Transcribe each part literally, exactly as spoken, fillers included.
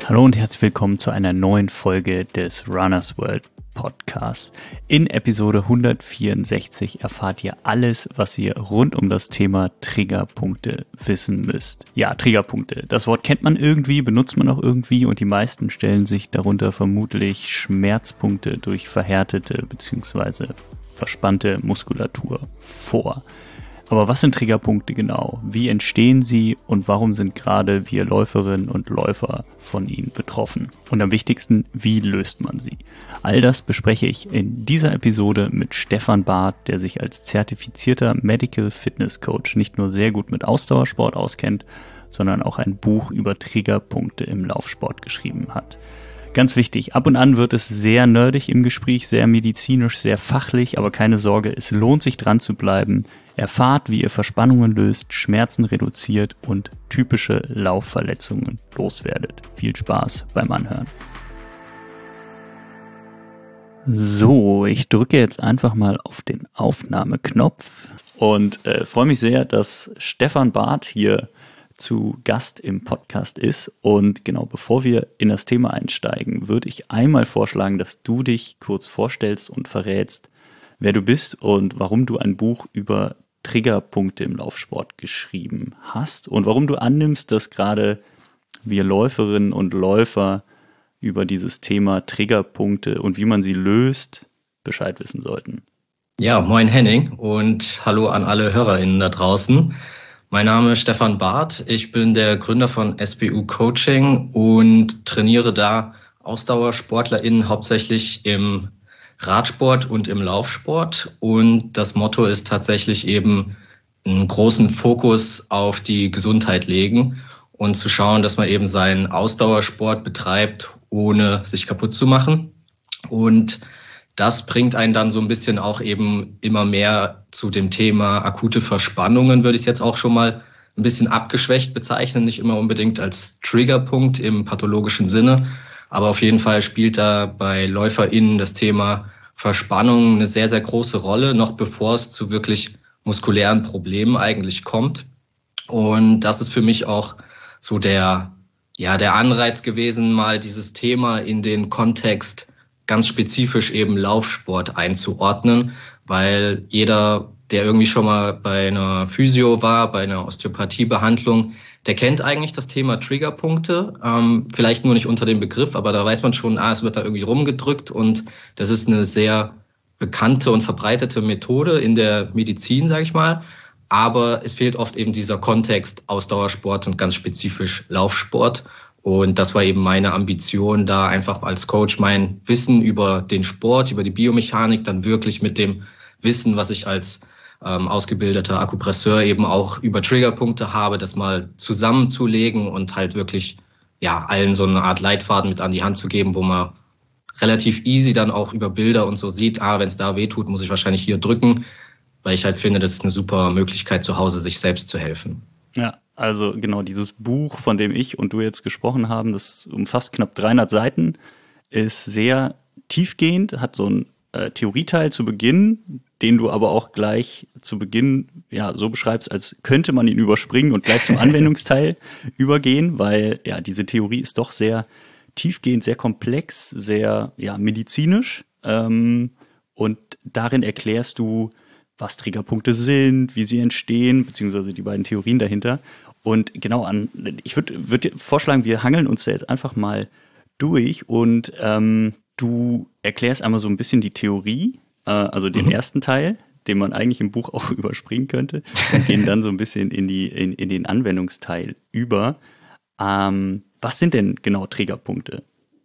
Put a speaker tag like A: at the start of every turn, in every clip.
A: Hallo und herzlich willkommen zu einer neuen Folge des Runners World Podcasts. In Episode hundertvierundsechzig erfahrt ihr alles, was ihr rund um das Thema Triggerpunkte wissen müsst. Ja, Triggerpunkte. Das Wort kennt man irgendwie, benutzt man auch irgendwie und die meisten stellen sich darunter vermutlich Schmerzpunkte durch verhärtete bzw. verspannte Muskulatur vor. Aber was sind Triggerpunkte genau? Wie entstehen sie und warum sind gerade wir Läuferinnen und Läufer von ihnen betroffen? Und am wichtigsten, wie löst man sie? All das bespreche ich in dieser Episode mit Stefan Barth, der sich als zertifizierter Medical Fitness Coach nicht nur sehr gut mit Ausdauersport auskennt, sondern auch ein Buch über Triggerpunkte im Laufsport geschrieben hat. Ganz wichtig, ab und an wird es sehr nerdig im Gespräch, sehr medizinisch, sehr fachlich, aber keine Sorge, es lohnt sich dran zu bleiben. Erfahrt, wie ihr Verspannungen löst, Schmerzen reduziert und typische Laufverletzungen loswerdet. Viel Spaß beim Anhören. So, ich drücke jetzt einfach mal auf den Aufnahmeknopf und äh, freue mich sehr, dass Stefan Barth hier zu Gast im Podcast ist. Und genau, bevor wir in das Thema einsteigen, würde ich einmal vorschlagen, dass du dich kurz vorstellst und verrätst, wer du bist und warum du ein Buch über Triggerpunkte im Laufsport geschrieben hast und warum du annimmst, dass gerade wir Läuferinnen und Läufer über dieses Thema Triggerpunkte und wie man sie löst, Bescheid wissen sollten.
B: Ja, moin Henning und hallo an alle HörerInnen da draußen. Mein Name ist Stefan Barth, ich bin der Gründer von S B U Coaching und trainiere da AusdauersportlerInnen hauptsächlich im Radsport und im Laufsport. Und das Motto ist tatsächlich eben einen großen Fokus auf die Gesundheit legen und zu schauen, dass man eben seinen Ausdauersport betreibt, ohne sich kaputt zu machen. Und das bringt einen dann so ein bisschen auch eben immer mehr zu dem Thema akute Verspannungen, würde ich es jetzt auch schon mal ein bisschen abgeschwächt bezeichnen, nicht immer unbedingt als Triggerpunkt im pathologischen Sinne, aber auf jeden Fall spielt da bei LäuferInnen das Thema Verspannung eine sehr, sehr große Rolle, noch bevor es zu wirklich muskulären Problemen eigentlich kommt. Und das ist für mich auch so der, ja, der Anreiz gewesen, mal dieses Thema in den Kontext ganz spezifisch eben Laufsport einzuordnen, weil jeder, der irgendwie schon mal bei einer Physio war, bei einer Osteopathiebehandlung, der kennt eigentlich das Thema Triggerpunkte, ähm, vielleicht nur nicht unter dem Begriff, aber da weiß man schon, ah, es wird da irgendwie rumgedrückt und das ist eine sehr bekannte und verbreitete Methode in der Medizin, sage ich mal. Aber es fehlt oft eben dieser Kontext Ausdauersport und ganz spezifisch Laufsport. Und das war eben meine Ambition, da einfach als Coach mein Wissen über den Sport, über die Biomechanik dann wirklich mit dem Wissen, was ich als ähm, ausgebildeter Akupresseur eben auch über Triggerpunkte habe, das mal zusammenzulegen und halt wirklich ja allen so eine Art Leitfaden mit an die Hand zu geben, wo man relativ easy dann auch über Bilder und so sieht, ah, wenn es da weh tut, muss ich wahrscheinlich hier drücken, weil ich halt finde, das ist eine super Möglichkeit, zu Hause sich selbst zu helfen.
A: Ja, also genau, dieses Buch, von dem ich und du jetzt gesprochen haben, das umfasst knapp dreihundert Seiten, ist sehr tiefgehend, hat so einen äh, Theorieteil zu Beginn, den du aber auch gleich zu Beginn ja so beschreibst, als könnte man ihn überspringen und gleich zum Anwendungsteil übergehen, weil ja diese Theorie ist doch sehr tiefgehend, sehr komplex, sehr ja medizinisch ähm, und darin erklärst du, was Triggerpunkte sind, wie sie entstehen, beziehungsweise die beiden Theorien dahinter. Und genau an, ich würde würd vorschlagen, wir hangeln uns da jetzt einfach mal durch und ähm, du erklärst einmal so ein bisschen die Theorie, äh, also den mhm. ersten Teil, den man eigentlich im Buch auch überspringen könnte, und gehen dann so ein bisschen in die in, in den Anwendungsteil über. Ähm, was sind denn genau Triggerpunkte?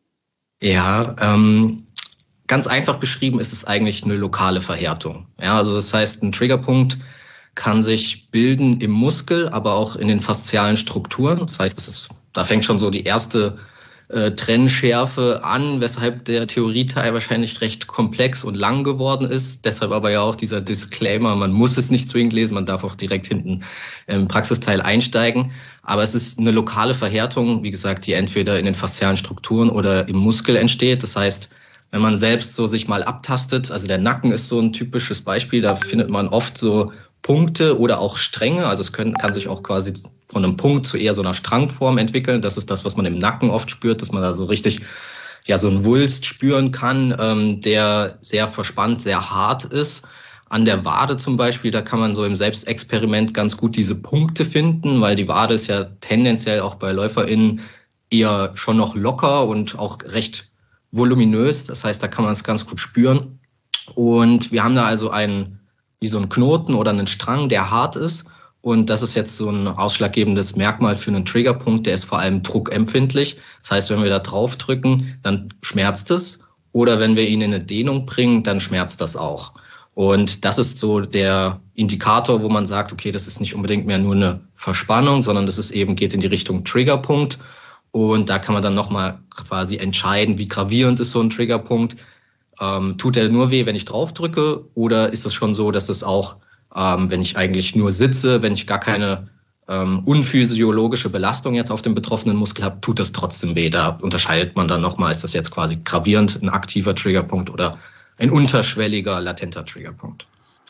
B: Ja, ähm, ganz einfach beschrieben ist es eigentlich eine lokale Verhärtung. Ja, also das heißt, ein Triggerpunkt kann sich bilden im Muskel, aber auch in den faszialen Strukturen. Das heißt, es ist, da fängt schon so die erste äh, Trennschärfe an, weshalb der Theorieteil wahrscheinlich recht komplex und lang geworden ist. Deshalb aber ja auch dieser Disclaimer, man muss es nicht zwingend lesen, man darf auch direkt hinten im Praxisteil einsteigen. Aber es ist eine lokale Verhärtung, wie gesagt, die entweder in den faszialen Strukturen oder im Muskel entsteht. Das heißt, wenn man selbst so sich mal abtastet, also der Nacken ist so ein typisches Beispiel, da findet man oft so Punkte oder auch Stränge, also es können, kann sich auch quasi von einem Punkt zu eher so einer Strangform entwickeln. Das ist das, was man im Nacken oft spürt, dass man da so richtig ja so einen Wulst spüren kann, ähm, der sehr verspannt, sehr hart ist. An der Wade zum Beispiel, da kann man so im Selbstexperiment ganz gut diese Punkte finden, weil die Wade ist ja tendenziell auch bei LäuferInnen eher schon noch locker und auch recht voluminös. Das heißt, da kann man es ganz gut spüren. Und wir haben da also einen, wie so einen Knoten oder einen Strang, der hart ist. Und das ist jetzt so ein ausschlaggebendes Merkmal für einen Triggerpunkt, der ist vor allem druckempfindlich. Das heißt, wenn wir da drauf drücken, dann schmerzt es. Oder wenn wir ihn in eine Dehnung bringen, dann schmerzt das auch. Und das ist so der Indikator, wo man sagt, okay, das ist nicht unbedingt mehr nur eine Verspannung, sondern das ist eben, geht in die Richtung Triggerpunkt. Und da kann man dann nochmal quasi entscheiden, wie gravierend ist so ein Triggerpunkt. Ähm, tut er nur weh, wenn ich drauf drücke? Oder ist es schon so, dass es auch Ähm, wenn ich eigentlich nur sitze, wenn ich gar keine ähm, unphysiologische Belastung jetzt auf dem betroffenen Muskel habe, tut das trotzdem weh. Da unterscheidet man dann nochmal, ist das jetzt quasi gravierend ein aktiver Triggerpunkt oder ein unterschwelliger, latenter Triggerpunkt.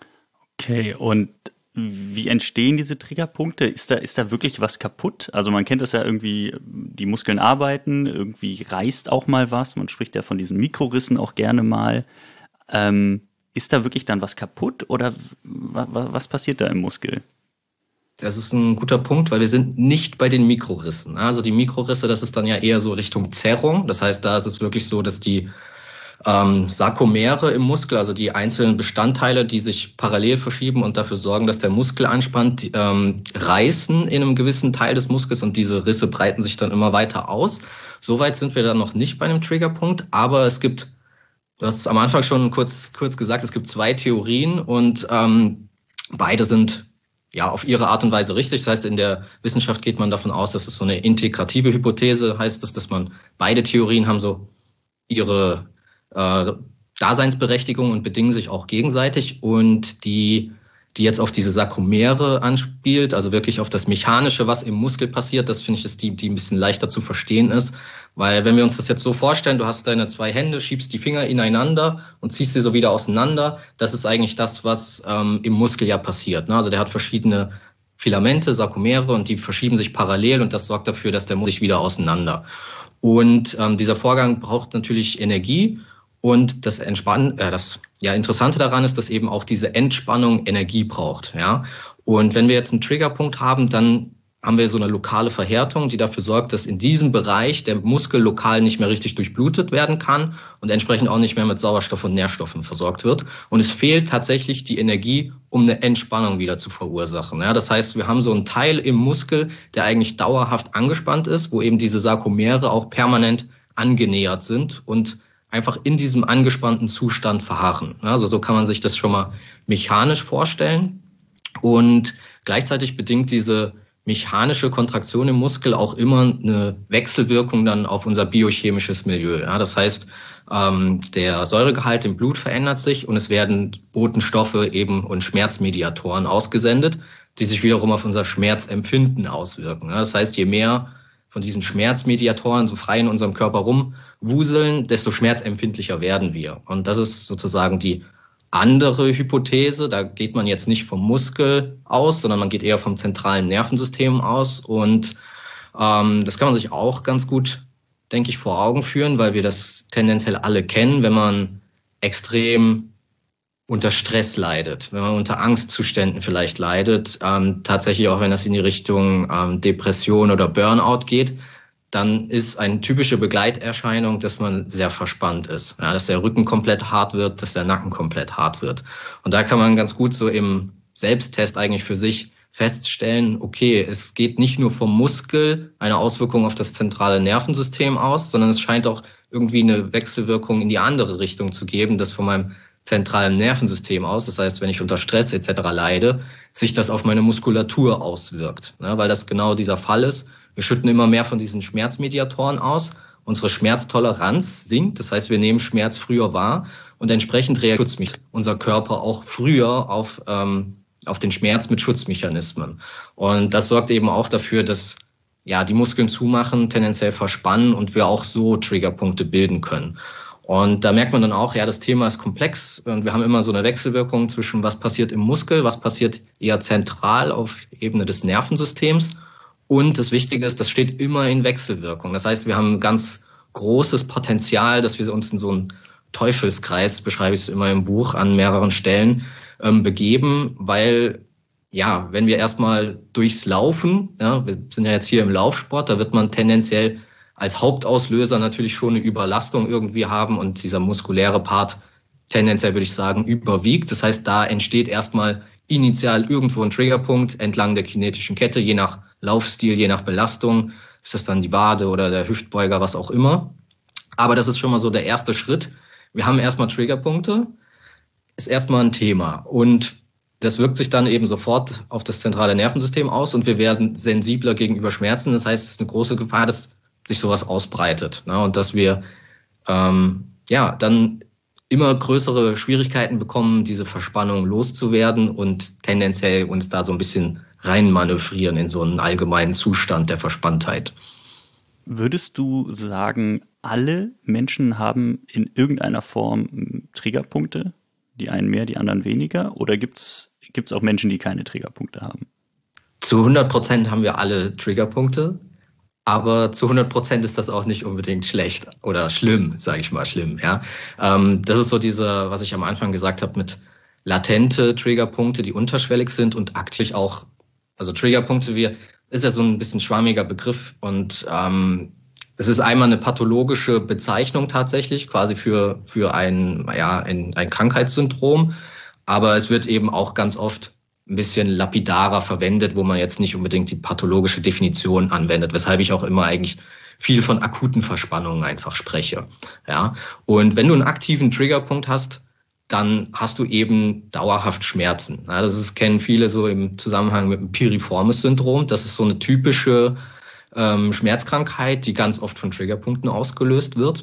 A: Okay, und wie entstehen diese Triggerpunkte? Ist da, ist da wirklich was kaputt? Also man kennt das ja irgendwie, die Muskeln arbeiten, irgendwie reißt auch mal was. Man spricht ja von diesen Mikrorissen auch gerne mal. Ähm, Ist da wirklich dann was kaputt oder was passiert da im Muskel?
B: Das ist ein guter Punkt, weil wir sind nicht bei den Mikrorissen. Also die Mikrorisse, das ist dann ja eher so Richtung Zerrung. Das heißt, da ist es wirklich so, dass die ähm, Sarkomere im Muskel, also die einzelnen Bestandteile, die sich parallel verschieben und dafür sorgen, dass der Muskel anspannt, die, ähm, reißen in einem gewissen Teil des Muskels und diese Risse breiten sich dann immer weiter aus. Soweit sind wir dann noch nicht bei einem Triggerpunkt, aber es gibt Du hast es am Anfang schon kurz kurz gesagt, es gibt zwei Theorien und ähm, beide sind ja auf ihre Art und Weise richtig. Das heißt, in der Wissenschaft geht man davon aus, dass es so eine integrative Hypothese heißt, dass, dass man beide Theorien haben so ihre äh, Daseinsberechtigung und bedingen sich auch gegenseitig. Und die die jetzt auf diese Sarkomere anspielt, also wirklich auf das Mechanische, was im Muskel passiert. Das finde ich ist die, die ein bisschen leichter zu verstehen ist. Weil wenn wir uns das jetzt so vorstellen, du hast deine zwei Hände, schiebst die Finger ineinander und ziehst sie so wieder auseinander. Das ist eigentlich das, was ähm, im Muskel ja passiert. Ne? Also der hat verschiedene Filamente, Sarkomere und die verschieben sich parallel und das sorgt dafür, dass der Muskel sich wieder auseinander. Und ähm, dieser Vorgang braucht natürlich Energie. Und das Entspannen, äh, das ja Interessante daran ist, dass eben auch diese Entspannung Energie braucht, ja. Und wenn wir jetzt einen Triggerpunkt haben, dann haben wir so eine lokale Verhärtung, die dafür sorgt, dass in diesem Bereich der Muskel lokal nicht mehr richtig durchblutet werden kann und entsprechend auch nicht mehr mit Sauerstoff und Nährstoffen versorgt wird. Und es fehlt tatsächlich die Energie, um eine Entspannung wieder zu verursachen. Ja, das heißt, wir haben so einen Teil im Muskel, der eigentlich dauerhaft angespannt ist, wo eben diese Sarkomere auch permanent angenähert sind und einfach in diesem angespannten Zustand verharren. Also so kann man sich das schon mal mechanisch vorstellen. Und gleichzeitig bedingt diese mechanische Kontraktion im Muskel auch immer eine Wechselwirkung dann auf unser biochemisches Milieu. Ja, das heißt, ähm, der Säuregehalt im Blut verändert sich und es werden Botenstoffe eben und Schmerzmediatoren ausgesendet, die sich wiederum auf unser Schmerzempfinden auswirken. Ja, das heißt, je mehr von diesen Schmerzmediatoren so frei in unserem Körper rumwuseln, desto schmerzempfindlicher werden wir. Und das ist sozusagen die andere Hypothese. Da geht man jetzt nicht vom Muskel aus, sondern man geht eher vom zentralen Nervensystem aus. Und ähm, das kann man sich auch ganz gut, denke ich, vor Augen führen, weil wir das tendenziell alle kennen, wenn man extrem unter Stress leidet, wenn man unter Angstzuständen vielleicht leidet, ähm, tatsächlich auch wenn das in die Richtung ähm, Depression oder Burnout geht, dann ist eine typische Begleiterscheinung, dass man sehr verspannt ist, ja, dass der Rücken komplett hart wird, dass der Nacken komplett hart wird. Und da kann man ganz gut so im Selbsttest eigentlich für sich feststellen, okay, es geht nicht nur vom Muskel eine Auswirkung auf das zentrale Nervensystem aus, sondern es scheint auch irgendwie eine Wechselwirkung in die andere Richtung zu geben, dass von meinem zentralen Nervensystem aus. Das heißt, wenn ich unter Stress et cetera leide, sich das auf meine Muskulatur auswirkt, ne, weil das genau dieser Fall ist. Wir schütten immer mehr von diesen Schmerzmediatoren aus. Unsere Schmerztoleranz sinkt. Das heißt, wir nehmen Schmerz früher wahr und entsprechend reagiert unser Körper auch früher auf, ähm, auf den Schmerz mit Schutzmechanismen. Und das sorgt eben auch dafür, dass ja die Muskeln zumachen, tendenziell verspannen und wir auch so Triggerpunkte bilden können. Und da merkt man dann auch, ja, das Thema ist komplex und wir haben immer so eine Wechselwirkung zwischen was passiert im Muskel, was passiert eher zentral auf Ebene des Nervensystems Und das Wichtige ist, das steht immer in Wechselwirkung. Das heißt, wir haben ein ganz großes Potenzial, dass wir uns in so einen Teufelskreis, beschreibe ich es immer im Buch an mehreren Stellen, ähm, begeben, weil ja, wenn wir erstmal durchs Laufen, ja, wir sind ja jetzt hier im Laufsport, da wird man tendenziell als Hauptauslöser natürlich schon eine Überlastung irgendwie haben und dieser muskuläre Part tendenziell, würde ich sagen, überwiegt. Das heißt, da entsteht erstmal initial irgendwo ein Triggerpunkt entlang der kinetischen Kette, je nach Laufstil, je nach Belastung. Ist das dann die Wade oder der Hüftbeuger, was auch immer. Aber das ist schon mal so der erste Schritt. Wir haben erstmal Triggerpunkte, ist erstmal ein Thema. Und das wirkt sich dann eben sofort auf das zentrale Nervensystem aus und wir werden sensibler gegenüber Schmerzen. Das heißt, es ist eine große Gefahr, dass sich sowas ausbreitet, ne? Und dass wir ähm, ja dann immer größere Schwierigkeiten bekommen, diese Verspannung loszuwerden und tendenziell uns da so ein bisschen reinmanövrieren in so einen allgemeinen Zustand der Verspanntheit.
A: Würdest du sagen, alle Menschen haben in irgendeiner Form Triggerpunkte? Die einen mehr, die anderen weniger? Oder gibt's gibt's auch Menschen, die keine Triggerpunkte haben?
B: Zu hundert Prozent haben wir alle Triggerpunkte, aber zu hundert Prozent ist das auch nicht unbedingt schlecht oder schlimm, sage ich mal, schlimm. Ja, ähm, das ist so diese, was ich am Anfang gesagt habe, mit latente Triggerpunkte, die unterschwellig sind und aktiv auch, also Triggerpunkte, wir ist ja so ein bisschen schwammiger Begriff und ähm, es ist einmal eine pathologische Bezeichnung tatsächlich, quasi für für ein ja ein, ein Krankheitssyndrom. Aber es wird eben auch ganz oft ein bisschen lapidarer verwendet, wo man jetzt nicht unbedingt die pathologische Definition anwendet, weshalb ich auch immer eigentlich viel von akuten Verspannungen einfach spreche. Ja, und wenn du einen aktiven Triggerpunkt hast, dann hast du eben dauerhaft Schmerzen. Ja, das ist, kennen viele so im Zusammenhang mit dem Piriformis-Syndrom. Das ist so eine typische ähm, Schmerzkrankheit, die ganz oft von Triggerpunkten ausgelöst wird.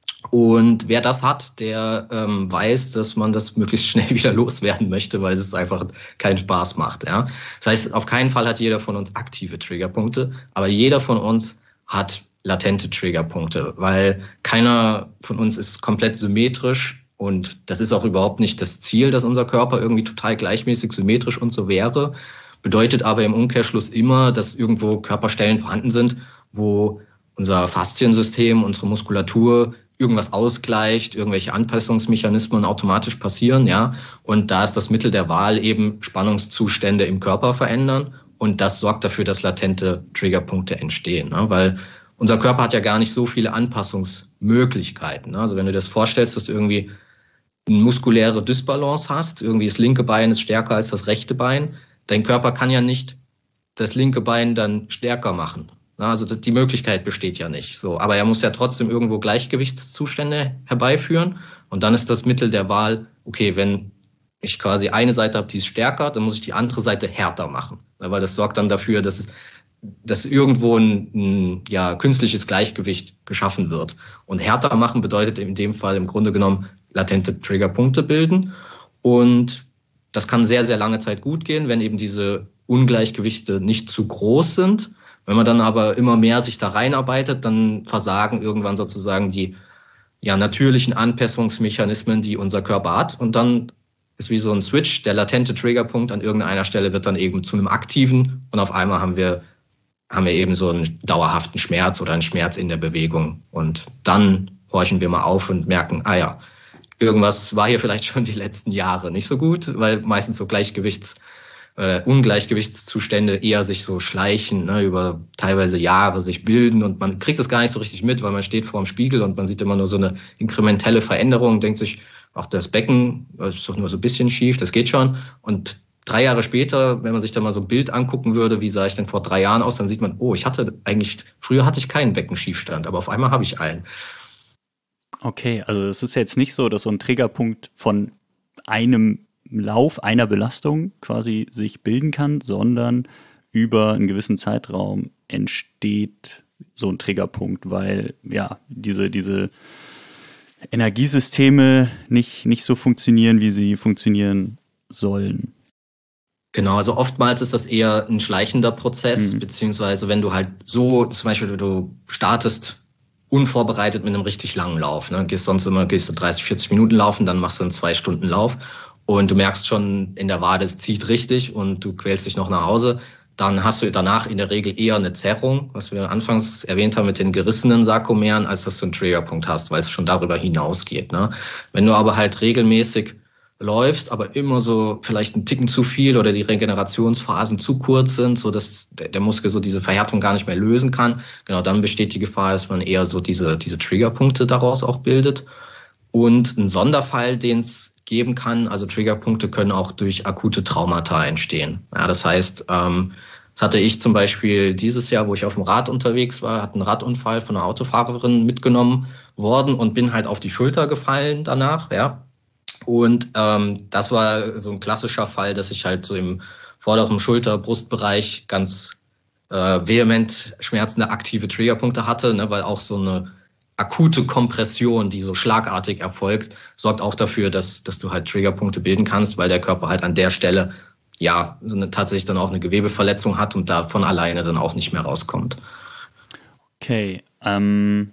B: Und wer das hat, der ähm, weiß, dass man das möglichst schnell wieder loswerden möchte, weil es einfach keinen Spaß macht. Ja? Das heißt, auf keinen Fall hat jeder von uns aktive Triggerpunkte, aber jeder von uns hat latente Triggerpunkte, weil keiner von uns ist komplett symmetrisch und das ist auch überhaupt nicht das Ziel, dass unser Körper irgendwie total gleichmäßig symmetrisch und so wäre. Bedeutet aber im Umkehrschluss immer, dass irgendwo Körperstellen vorhanden sind, wo unser Fasziensystem, unsere Muskulatur irgendwas ausgleicht, irgendwelche Anpassungsmechanismen automatisch passieren, ja. Und da ist das Mittel der Wahl eben Spannungszustände im Körper verändern. Und das sorgt dafür, dass latente Triggerpunkte entstehen, ne? Weil unser Körper hat ja gar nicht so viele Anpassungsmöglichkeiten, ne? Also wenn du dir das vorstellst, dass du irgendwie eine muskuläre Dysbalance hast, irgendwie das linke Bein ist stärker als das rechte Bein, dein Körper kann ja nicht das linke Bein dann stärker machen. Also die Möglichkeit besteht ja nicht. So, aber er muss ja trotzdem irgendwo Gleichgewichtszustände herbeiführen. Und dann ist das Mittel der Wahl, okay, wenn ich quasi eine Seite habe, die ist stärker, dann muss ich die andere Seite härter machen. Weil das sorgt dann dafür, dass, dass irgendwo ein, ein ja, künstliches Gleichgewicht geschaffen wird. Und härter machen bedeutet in dem Fall im Grunde genommen latente Triggerpunkte bilden. Und das kann sehr, sehr lange Zeit gut gehen, wenn eben diese Ungleichgewichte nicht zu groß sind. Wenn man dann aber immer mehr sich da reinarbeitet, dann versagen irgendwann sozusagen die ja natürlichen Anpassungsmechanismen, die unser Körper hat. Und dann ist wie so ein Switch, der latente Triggerpunkt an irgendeiner Stelle wird dann eben zu einem aktiven und auf einmal haben wir haben wir eben so einen dauerhaften Schmerz oder einen Schmerz in der Bewegung. Und dann horchen wir mal auf und merken, ah ja, irgendwas war hier vielleicht schon die letzten Jahre nicht so gut, weil meistens so Gleichgewichts Äh, Ungleichgewichtszustände eher sich so schleichen, ne, über teilweise Jahre sich bilden und man kriegt es gar nicht so richtig mit, weil man steht vor dem Spiegel und man sieht immer nur so eine inkrementelle Veränderung und denkt sich, ach, das Becken das ist doch nur so ein bisschen schief, das geht schon. Und drei Jahre später, wenn man sich da mal so ein Bild angucken würde, wie sah ich denn vor drei Jahren aus, dann sieht man, oh, ich hatte eigentlich, früher hatte ich keinen Beckenschiefstand, aber auf einmal habe ich einen.
A: Okay, also es ist jetzt nicht so, dass so ein Triggerpunkt von einem Lauf einer Belastung quasi sich bilden kann, sondern über einen gewissen Zeitraum entsteht so ein Triggerpunkt, weil ja diese diese Energiesysteme nicht nicht so funktionieren, wie sie funktionieren sollen.
B: Genau, also oftmals ist das eher ein schleichender Prozess,
A: Mhm.
B: beziehungsweise wenn du halt so, zum Beispiel du startest unvorbereitet mit einem richtig langen Lauf, ne? Gehst sonst immer, gehst du dreißig, vierzig Minuten laufen, dann machst du einen zwei Stunden Lauf und du merkst schon in der Wade, es zieht richtig und du quälst dich noch nach Hause, dann hast du danach in der Regel eher eine Zerrung, was wir anfangs erwähnt haben mit den gerissenen Sarkomeren, als dass du einen Triggerpunkt hast, weil es schon darüber hinausgeht. Ne? Wenn du aber halt regelmäßig läufst, aber immer so vielleicht einen Ticken zu viel oder die Regenerationsphasen zu kurz sind, so dass der Muskel so diese Verhärtung gar nicht mehr lösen kann, genau, dann besteht die Gefahr, dass man eher so diese diese Triggerpunkte daraus auch bildet. Und ein Sonderfall, den es geben kann, also Triggerpunkte können auch durch akute Traumata entstehen. Ja, das heißt, ähm, das hatte ich zum Beispiel dieses Jahr, wo ich auf dem Rad unterwegs war, hat einen Radunfall von einer Autofahrerin mitgenommen worden und bin halt auf die Schulter gefallen danach, ja. Und ähm, das war so ein klassischer Fall, dass ich halt so im vorderen Schulter-Brustbereich ganz äh, vehement schmerzende aktive Triggerpunkte hatte, ne, weil auch so eine akute Kompression, die so schlagartig erfolgt, sorgt auch dafür, dass dass du halt Triggerpunkte bilden kannst, weil der Körper halt an der Stelle ja so eine, tatsächlich dann auch eine Gewebeverletzung hat und da von alleine dann auch nicht mehr rauskommt.
A: Okay, ähm,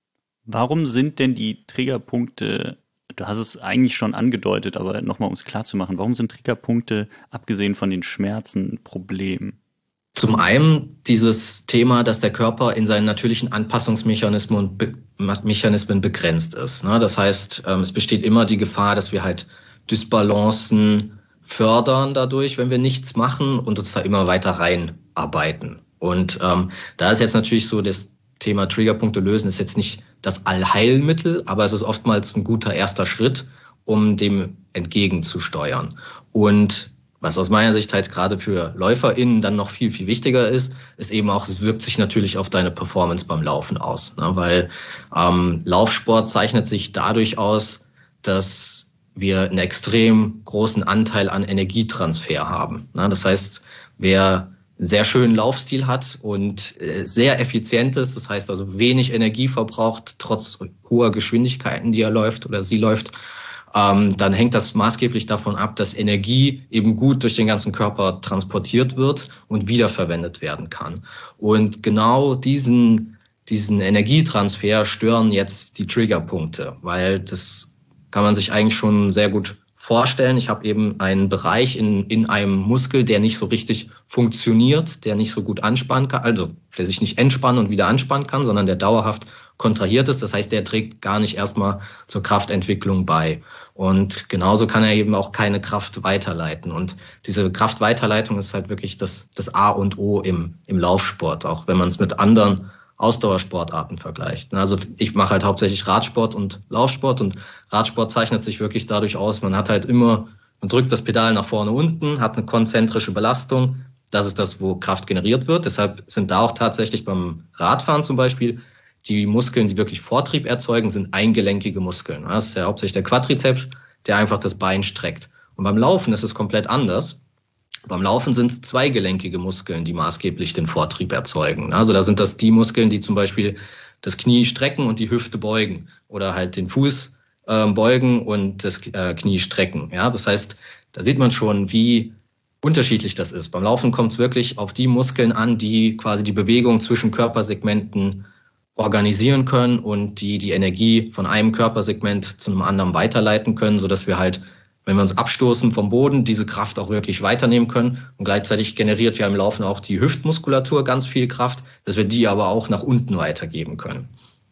A: warum sind denn die Triggerpunkte, du hast es eigentlich schon angedeutet, aber nochmal, um es klar zu machen, warum sind Triggerpunkte, abgesehen von den Schmerzen, ein Problem?
B: Zum einen dieses Thema, dass der Körper in seinen natürlichen Anpassungsmechanismen be- Mechanismen begrenzt ist. Ne? Das heißt, ähm, es besteht immer die Gefahr, dass wir halt Dysbalancen fördern dadurch, wenn wir nichts machen und uns da immer weiter reinarbeiten. Und ähm, da ist jetzt natürlich so, das Thema Triggerpunkte lösen ist jetzt nicht das Allheilmittel, aber es ist oftmals ein guter erster Schritt, um dem entgegenzusteuern. Und was aus meiner Sicht halt gerade für LäuferInnen dann noch viel, viel wichtiger ist, ist eben auch, es wirkt sich natürlich auf deine Performance beim Laufen aus. Ne? Weil ähm, Laufsport zeichnet sich dadurch aus, dass wir einen extrem großen Anteil an Energietransfer haben. Ne? Das heißt, wer einen sehr schönen Laufstil hat und äh, sehr effizient ist, das heißt also wenig Energie verbraucht, trotz hoher Geschwindigkeiten, die er läuft oder sie läuft, ähm, dann hängt das maßgeblich davon ab, dass Energie eben gut durch den ganzen Körper transportiert wird und wiederverwendet werden kann. Und genau diesen, diesen Energietransfer stören jetzt die Triggerpunkte, weil das kann man sich eigentlich schon sehr gut vorstellen. Ich habe eben einen Bereich in, in einem Muskel, der nicht so richtig funktioniert, der nicht so gut anspannen kann, also der sich nicht entspannen und wieder anspannen kann, sondern der dauerhaft kontrahiert ist. Das heißt, der trägt gar nicht erstmal zur Kraftentwicklung bei. Und genauso kann er eben auch keine Kraft weiterleiten. Und diese Kraftweiterleitung ist halt wirklich das, das A und O im, im Laufsport, auch wenn man es mit anderen Ausdauersportarten vergleicht. Also ich mache halt hauptsächlich Radsport und Laufsport und Radsport zeichnet sich wirklich dadurch aus, man hat halt immer, man drückt das Pedal nach vorne unten, hat eine konzentrische Belastung, das ist das, wo Kraft generiert wird. Deshalb sind da auch tatsächlich beim Radfahren zum Beispiel die Muskeln, die wirklich Vortrieb erzeugen, sind eingelenkige Muskeln. Das ist ja hauptsächlich der Quadrizeps, der einfach das Bein streckt. Und beim Laufen ist es komplett anders. Beim Laufen sind es zweigelenkige Muskeln, die maßgeblich den Vortrieb erzeugen. Also da sind das die Muskeln, die zum Beispiel das Knie strecken und die Hüfte beugen oder halt den Fuß äh, beugen und das äh, Knie strecken. Ja, das heißt, da sieht man schon, wie unterschiedlich das ist. Beim Laufen kommt es wirklich auf die Muskeln an, die quasi die Bewegung zwischen Körpersegmenten organisieren können und die die Energie von einem Körpersegment zu einem anderen weiterleiten können, sodass wir halt, wenn wir uns abstoßen vom Boden, diese Kraft auch wirklich weiternehmen können. Und gleichzeitig generiert ja im Laufen auch die Hüftmuskulatur ganz viel Kraft, dass wir die aber auch nach unten weitergeben können.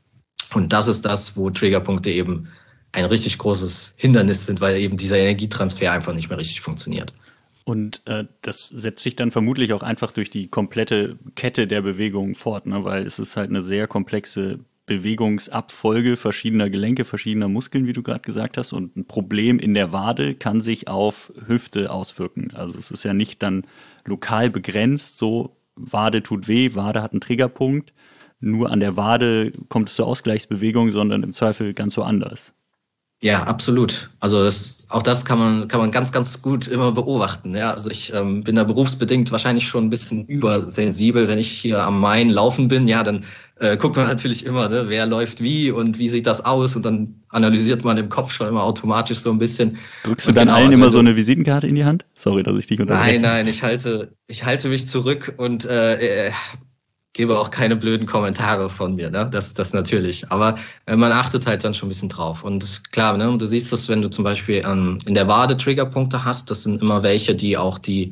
B: Und das ist das, wo Triggerpunkte eben ein richtig großes Hindernis sind, weil eben dieser Energietransfer einfach nicht mehr richtig funktioniert.
A: Und äh, das setzt sich dann vermutlich auch einfach durch die komplette Kette der Bewegungen fort, ne? Weil es ist halt eine sehr komplexe Bewegungsabfolge verschiedener Gelenke, verschiedener Muskeln, wie du gerade gesagt hast. Und ein Problem in der Wade kann sich auf Hüfte auswirken. Also es ist ja nicht dann lokal begrenzt, so Wade tut weh, Wade hat einen Triggerpunkt. Nur an der Wade kommt es zur Ausgleichsbewegung, sondern im Zweifel ganz woanders.
B: Ja, absolut. Also das, auch das kann man kann man ganz, ganz gut immer beobachten. Ja, also ich ähm, bin da berufsbedingt wahrscheinlich schon ein bisschen übersensibel. Wenn ich hier am Main laufen bin, ja, dann äh, guckt man natürlich immer, ne, wer läuft wie und wie sieht das aus und dann analysiert man im Kopf schon immer automatisch so ein bisschen.
A: Drückst du dann genau, allen also immer so eine Visitenkarte in die Hand? Sorry, dass ich dich unterbreche.
B: Nein, nein, ich halte ich halte mich zurück und äh, äh, gebe auch keine blöden Kommentare von mir, ne? Das, das natürlich. Aber äh, man achtet halt dann schon ein bisschen drauf. Und klar, ne, du siehst das, wenn du zum Beispiel ähm, in der Wade Triggerpunkte hast, das sind immer welche, die auch die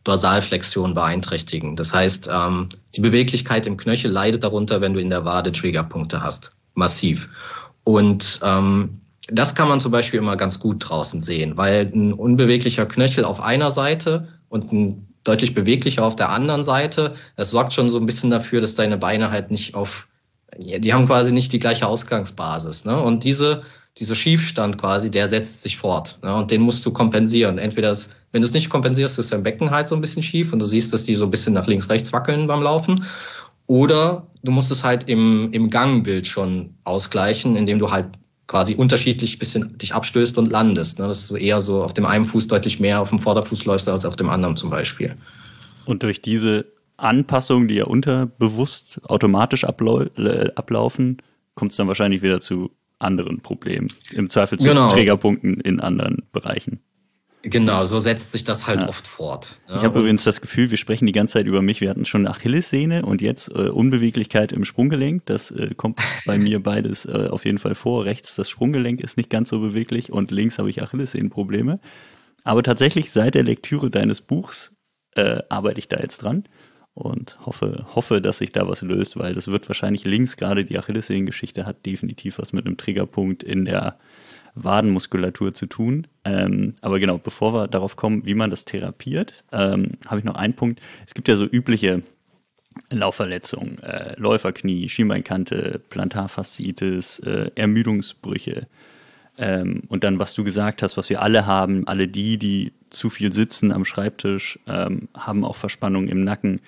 B: Dorsalflexion beeinträchtigen. Das heißt, ähm, die Beweglichkeit im Knöchel leidet darunter, wenn du in der Wade Triggerpunkte hast. Massiv. Und ähm, das kann man zum Beispiel immer ganz gut draußen sehen, weil ein unbeweglicher Knöchel auf einer Seite und ein deutlich beweglicher auf der anderen Seite, das sorgt schon so ein bisschen dafür, dass deine Beine halt nicht auf, die haben quasi nicht die gleiche Ausgangsbasis, ne? Und diese dieser Schiefstand quasi, der setzt sich fort, ne? Und den musst du kompensieren. Entweder, das, wenn du es nicht kompensierst, ist dein Becken halt so ein bisschen schief und du siehst, dass die so ein bisschen nach links, rechts wackeln beim Laufen. Oder du musst es halt im, im Gangbild schon ausgleichen, indem du halt quasi unterschiedlich ein bisschen dich abstößt und landest, ne? Dass du eher so auf dem einen Fuß deutlich mehr auf dem Vorderfuß läufst als auf dem anderen zum Beispiel.
A: Und durch diese Anpassungen, die ja unterbewusst automatisch ablau- äh, ablaufen, kommt es dann wahrscheinlich wieder zu anderen Problemen. Im Zweifel zu
B: genau.
A: Trägerpunkten in anderen Bereichen.
B: Genau, so setzt sich das halt ja. oft fort.
A: Ja, ich habe übrigens das Gefühl, wir sprechen die ganze Zeit über mich. Wir hatten schon Achillessehne und jetzt äh, Unbeweglichkeit im Sprunggelenk. Das äh, kommt bei mir beides äh, auf jeden Fall vor. Rechts das Sprunggelenk ist nicht ganz so beweglich und links habe ich Achillessehnenprobleme. Aber tatsächlich seit der Lektüre deines Buchs äh, arbeite ich da jetzt dran und hoffe, hoffe, dass sich da was löst, weil das wird wahrscheinlich links, gerade die Achillessehnengeschichte hat definitiv was mit einem Triggerpunkt in der Wadenmuskulatur zu tun. Ähm, aber genau, bevor wir darauf kommen, wie man das therapiert, ähm, habe ich noch einen Punkt. Es gibt ja so übliche Laufverletzungen, äh, Läuferknie, Schienbeinkante, Plantarfasziitis, äh, Ermüdungsbrüche. Ähm, und dann, was du gesagt hast, was wir alle haben, alle die, die zu viel sitzen am Schreibtisch, ähm, haben auch Verspannungen im Nacken.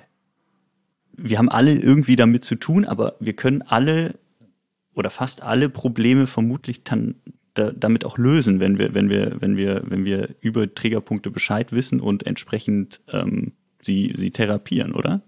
A: Wir haben alle irgendwie damit zu tun, aber wir können alle oder fast alle Probleme vermutlich dann da, damit auch lösen, wenn wir, wenn wir, wenn wir, wenn wir über Triggerpunkte Bescheid wissen und entsprechend ähm, sie, sie therapieren, oder?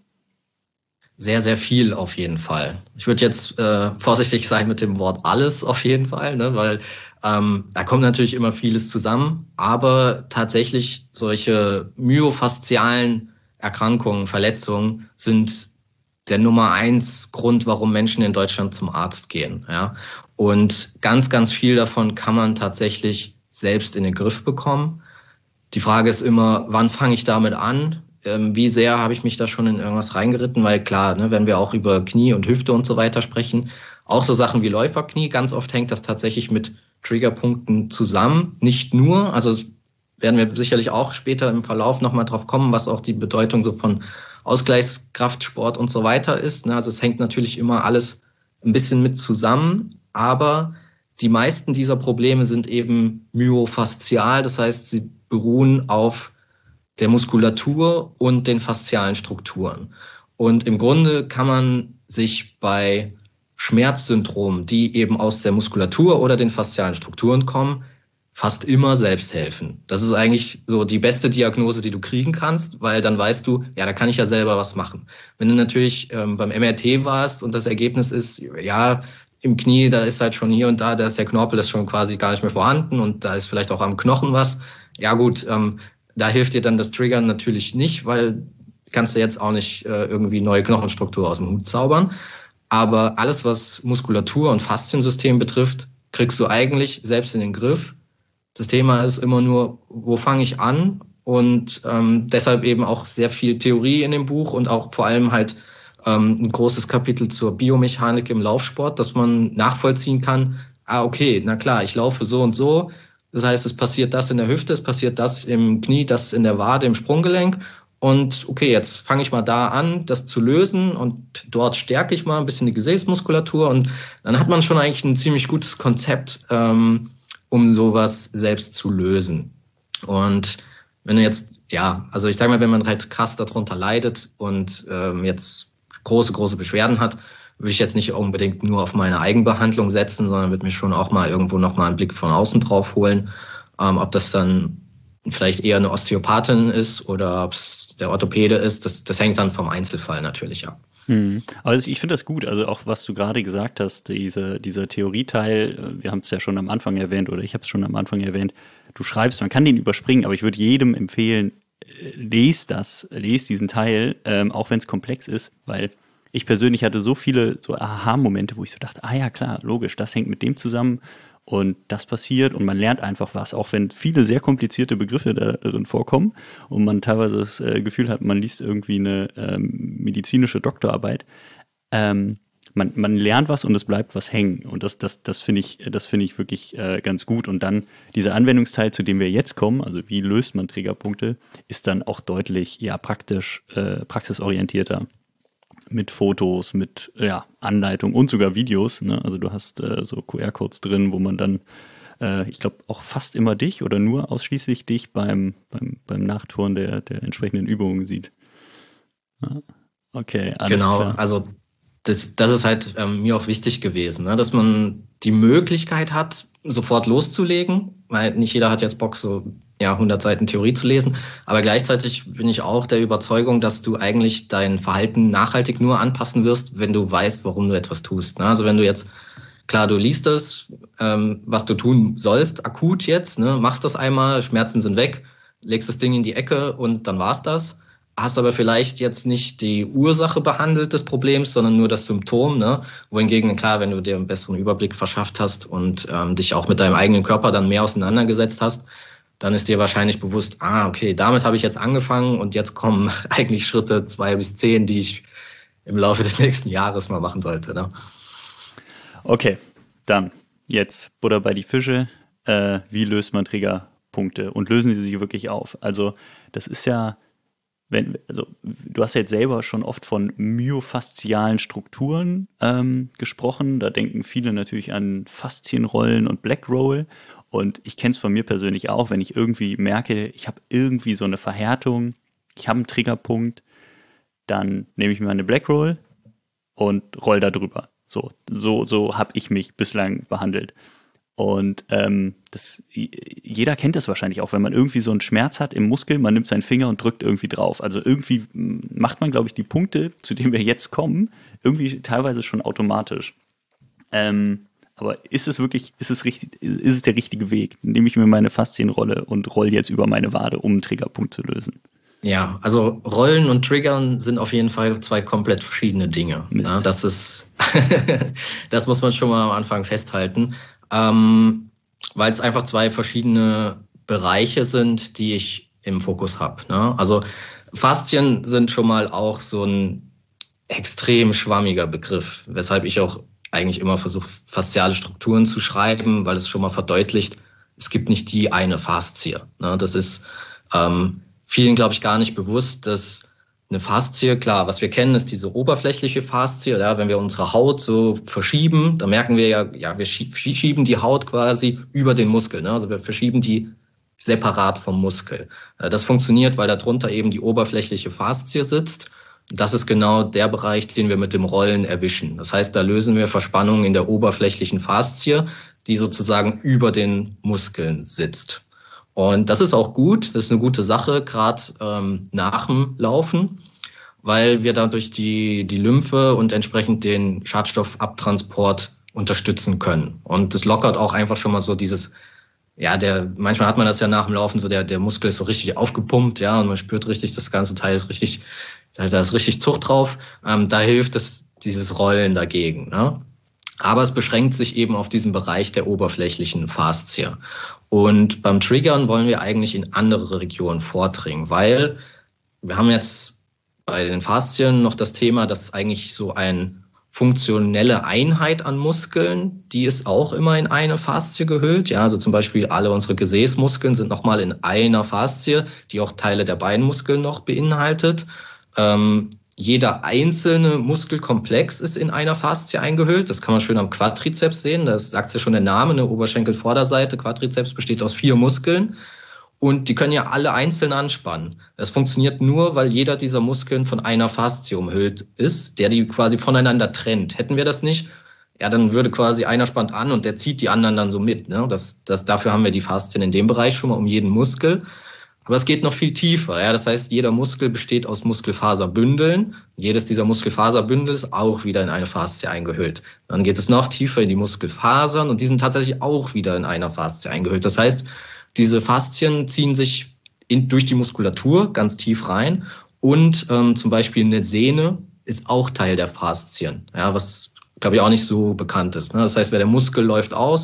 B: Sehr, sehr viel auf jeden Fall. Ich würde jetzt äh, vorsichtig sein mit dem Wort alles auf jeden Fall, ne, weil ähm, da kommt natürlich immer vieles zusammen, aber tatsächlich solche myofaszialen Erkrankungen, Verletzungen sind der Nummer eins Grund, warum Menschen in Deutschland zum Arzt gehen. Ja. Und ganz, ganz viel davon kann man tatsächlich selbst in den Griff bekommen. Die Frage ist immer, wann fange ich damit an? Ähm, wie sehr habe ich mich da schon in irgendwas reingeritten? Weil klar, ne, wenn wir auch über Knie und Hüfte und so weiter sprechen, auch so Sachen wie Läuferknie, ganz oft hängt das tatsächlich mit Triggerpunkten zusammen. Nicht nur, also werden wir sicherlich auch später im Verlauf nochmal drauf kommen, was auch die Bedeutung so von Ausgleichskraftsport und so weiter ist. Also es hängt natürlich immer alles ein bisschen mit zusammen, aber die meisten dieser Probleme sind eben myofaszial, das heißt, sie beruhen auf der Muskulatur und den faszialen Strukturen. Und im Grunde kann man sich bei Schmerzsyndromen, die eben aus der Muskulatur oder den faszialen Strukturen kommen, fast immer selbst helfen. Das ist eigentlich so die beste Diagnose, die du kriegen kannst, weil dann weißt du, ja, da kann ich ja selber was machen. Wenn du natürlich ähm, beim M R T warst und das Ergebnis ist, ja, im Knie, da ist halt schon hier und da, da ist der Knorpel ist schon quasi gar nicht mehr vorhanden und da ist vielleicht auch am Knochen was. Ja gut, ähm, da hilft dir dann das Triggern natürlich nicht, weil kannst du jetzt auch nicht äh, irgendwie neue Knochenstruktur aus dem Hut zaubern. Aber alles, was Muskulatur und Fasziensystem betrifft, kriegst du eigentlich selbst in den Griff. Das Thema ist immer nur, wo fange ich an? Und ähm, deshalb eben auch sehr viel Theorie in dem Buch und auch vor allem halt ähm, ein großes Kapitel zur Biomechanik im Laufsport, dass man nachvollziehen kann, ah okay, na klar, ich laufe so und so. Das heißt, es passiert das in der Hüfte, es passiert das im Knie, das in der Wade, im Sprunggelenk. Und okay, jetzt fange ich mal da an, das zu lösen und dort stärke ich mal ein bisschen die Gesäßmuskulatur und dann hat man schon eigentlich ein ziemlich gutes Konzept, ähm, um sowas selbst zu lösen. Und wenn du jetzt, ja, also ich sage mal, wenn man halt krass darunter leidet und ähm, jetzt große, große Beschwerden hat, würde ich jetzt nicht unbedingt nur auf meine Eigenbehandlung setzen, sondern würde mir schon auch mal irgendwo nochmal einen Blick von außen drauf holen, ähm, ob das dann vielleicht eher eine Osteopathin ist oder ob es der Orthopäde ist, das, das hängt dann vom Einzelfall natürlich ab.
A: Hm. Also ich finde das gut, also auch was du gerade gesagt hast, diese, dieser Theorieteil, wir haben es ja schon am Anfang erwähnt oder ich habe es schon am Anfang erwähnt, du schreibst, man kann den überspringen, aber ich würde jedem empfehlen, lest das, lest diesen Teil, ähm, auch wenn es komplex ist, weil ich persönlich hatte so viele so Aha-Momente, wo ich so dachte, ah ja klar, logisch, das hängt mit dem zusammen Und das passiert und man lernt einfach was, auch wenn viele sehr komplizierte Begriffe darin vorkommen und man teilweise das äh, Gefühl hat, man liest irgendwie eine ähm, medizinische Doktorarbeit. Ähm, man, man lernt was und es bleibt was hängen. Und das, das, das finde ich, das finde ich wirklich äh, ganz gut. Und dann dieser Anwendungsteil, zu dem wir jetzt kommen, also wie löst man Triggerpunkte, ist dann auch deutlich ja praktisch, äh, praxisorientierter. Mit Fotos, mit ja, Anleitung und sogar Videos. Ne? Also du hast äh, so Q R-Codes drin, wo man dann, äh, ich glaube, auch fast immer dich oder nur ausschließlich dich beim, beim, beim Nachtouren der, der entsprechenden Übungen sieht. Ja. Okay, alles
B: genau,
A: klar.
B: Genau, also das, das ist halt ähm, mir auch wichtig gewesen, ne? Dass man die Möglichkeit hat, sofort loszulegen, weil nicht jeder hat jetzt Bock, so ja, hundert Seiten Theorie zu lesen, aber gleichzeitig bin ich auch der Überzeugung, dass du eigentlich dein Verhalten nachhaltig nur anpassen wirst, wenn du weißt, warum du etwas tust. Ne? Also wenn du jetzt, klar, du liest es, ähm, was du tun sollst, akut jetzt, ne? Machst das einmal, Schmerzen sind weg, legst das Ding in die Ecke und dann war's das. Hast aber vielleicht jetzt nicht die Ursache behandelt des Problems, sondern nur das Symptom, ne? Wohingegen, klar, wenn du dir einen besseren Überblick verschafft hast und ähm, dich auch mit deinem eigenen Körper dann mehr auseinandergesetzt hast, dann ist dir wahrscheinlich bewusst, ah, okay, damit habe ich jetzt angefangen und jetzt kommen eigentlich Schritte zwei bis zehn, die ich im Laufe des nächsten Jahres mal machen sollte, ne?
A: Okay, dann jetzt Butter bei die Fische. Äh, wie löst man Triggerpunkte und lösen sie sich wirklich auf? Also das ist ja Wenn, also du hast ja jetzt selber schon oft von myofaszialen Strukturen ähm, gesprochen. Da denken viele natürlich an Faszienrollen und Black Roll. Und ich kenne es von mir persönlich auch, wenn ich irgendwie merke, ich habe irgendwie so eine Verhärtung, ich habe einen Triggerpunkt, dann nehme ich mir eine Black Roll und roll da drüber. So, so, so habe ich mich bislang behandelt. Und ähm, das, jeder kennt das wahrscheinlich auch, wenn man irgendwie so einen Schmerz hat im Muskel, man nimmt seinen Finger und drückt irgendwie drauf. Also irgendwie macht man, glaube ich, die Punkte, zu denen wir jetzt kommen, irgendwie teilweise schon automatisch. Ähm, aber ist es wirklich, ist es richtig, ist es der richtige Weg? Nehme ich mir meine Faszienrolle und roll jetzt über meine Wade, um einen Triggerpunkt zu lösen?
B: Ja, also Rollen und Triggern sind auf jeden Fall zwei komplett verschiedene Dinge. Ja, das ist, das muss man schon mal am Anfang festhalten. Ähm, weil es einfach zwei verschiedene Bereiche sind, die ich im Fokus habe. Ne? Also Faszien sind schon mal auch so ein extrem schwammiger Begriff, weshalb ich auch eigentlich immer versuche, fasziale Strukturen zu schreiben, weil es schon mal verdeutlicht, es gibt nicht die eine Faszie. Ne? Das ist ähm, vielen, glaube ich, gar nicht bewusst, dass eine Faszie, klar, was wir kennen, ist diese oberflächliche Faszie. Ja, wenn wir unsere Haut so verschieben, dann merken wir ja, ja, wir schieben die Haut quasi über den Muskel. Ne? Also wir verschieben die separat vom Muskel. Das funktioniert, weil darunter eben die oberflächliche Faszie sitzt. Das ist genau der Bereich, den wir mit dem Rollen erwischen. Das heißt, da lösen wir Verspannungen in der oberflächlichen Faszie, die sozusagen über den Muskeln sitzt. Und das ist auch gut, das ist eine gute Sache, gerade ähm, nach dem Laufen, weil wir dadurch die, die Lymphe und entsprechend den Schadstoffabtransport unterstützen können. Und das lockert auch einfach schon mal so dieses, ja, der, manchmal hat man das ja nach dem Laufen, so der, der Muskel ist so richtig aufgepumpt, ja, und man spürt richtig, das ganze Teil ist richtig, da ist richtig Zucht drauf. Ähm, da hilft es, dieses Rollen dagegen, ne? Aber es beschränkt sich eben auf diesen Bereich der oberflächlichen Faszie. Und beim Triggern wollen wir eigentlich in andere Regionen vordringen, weil wir haben jetzt bei den Faszien noch das Thema, dass eigentlich so eine funktionelle Einheit an Muskeln, die ist auch immer in eine Faszie gehüllt. Ja, also zum Beispiel alle unsere Gesäßmuskeln sind nochmal in einer Faszie, die auch Teile der Beinmuskeln noch beinhaltet. Ähm, Jeder einzelne Muskelkomplex ist in einer Faszie eingehüllt. Das kann man schön am Quadrizeps sehen. Das sagt ja schon der Name, eine Oberschenkelvorderseite. Quadrizeps besteht aus vier Muskeln und die können ja alle einzeln anspannen. Das funktioniert nur, weil jeder dieser Muskeln von einer Faszie umhüllt ist, der die quasi voneinander trennt. Hätten wir das nicht, ja, dann würde quasi einer spannt an und der zieht die anderen dann so mit. Ne? Das, das, dafür haben wir die Faszien in dem Bereich schon mal um jeden Muskel. Aber es geht noch viel tiefer. Ja? Das heißt, jeder Muskel besteht aus Muskelfaserbündeln. Jedes dieser Muskelfaserbündel ist auch wieder in eine Faszie eingehüllt. Dann geht es noch tiefer in die Muskelfasern und die sind tatsächlich auch wieder in einer Faszie eingehüllt. Das heißt, diese Faszien ziehen sich in, durch die Muskulatur ganz tief rein und ähm, zum Beispiel eine Sehne ist auch Teil der Faszien, ja, was, glaube ich, auch nicht so bekannt ist. Ne? Das heißt, der Muskel läuft aus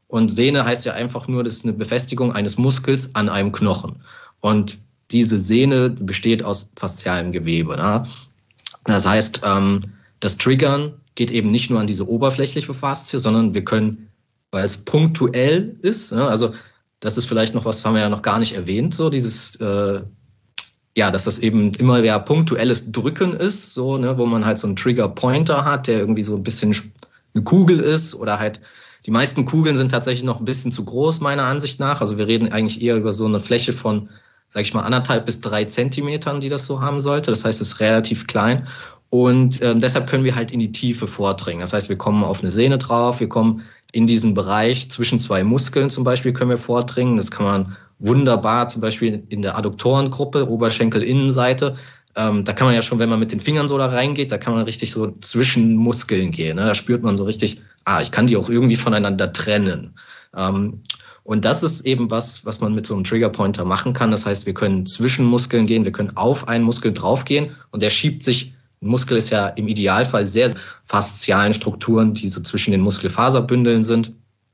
B: Und Sehne heißt ja einfach nur, das ist eine Befestigung eines Muskels an einem Knochen. Und diese Sehne besteht aus faszialem Gewebe. Ne? Das heißt, ähm, das Triggern geht eben nicht nur an diese oberflächliche Faszie, sondern wir können, weil es punktuell ist, ne? Also das ist vielleicht noch was, haben wir ja noch gar nicht erwähnt, so dieses, äh, ja, dass das eben immer ja punktuelles Drücken ist, so, ne, wo man halt so einen Trigger-Pointer hat, der irgendwie so ein bisschen eine Kugel ist oder halt, die meisten Kugeln sind tatsächlich noch ein bisschen zu groß, meiner Ansicht nach. Also wir reden eigentlich eher über so eine Fläche von, sag ich mal, anderthalb bis drei Zentimetern, die das so haben sollte. Das heißt, es ist relativ klein. Und ähm, deshalb können wir halt in die Tiefe vordringen. Das heißt, wir kommen auf eine Sehne drauf, wir kommen in diesen Bereich zwischen zwei Muskeln zum Beispiel können wir vordringen. Das kann man wunderbar zum Beispiel in der Adduktorengruppe, Oberschenkelinnenseite. Ähm, da kann man ja schon, wenn man mit den Fingern so da reingeht, da kann man richtig so zwischen Muskeln gehen. Ne? Da spürt man so richtig, ah, ich kann die auch irgendwie voneinander trennen. Ähm, und das ist eben was, was man mit so einem Triggerpointer machen kann. Das heißt, wir können zwischen Muskeln gehen, wir können auf einen Muskel draufgehen und der schiebt sich. Ein Muskel ist ja im Idealfall sehr faszialen Strukturen, die so zwischen den Muskelfaserbündeln sind.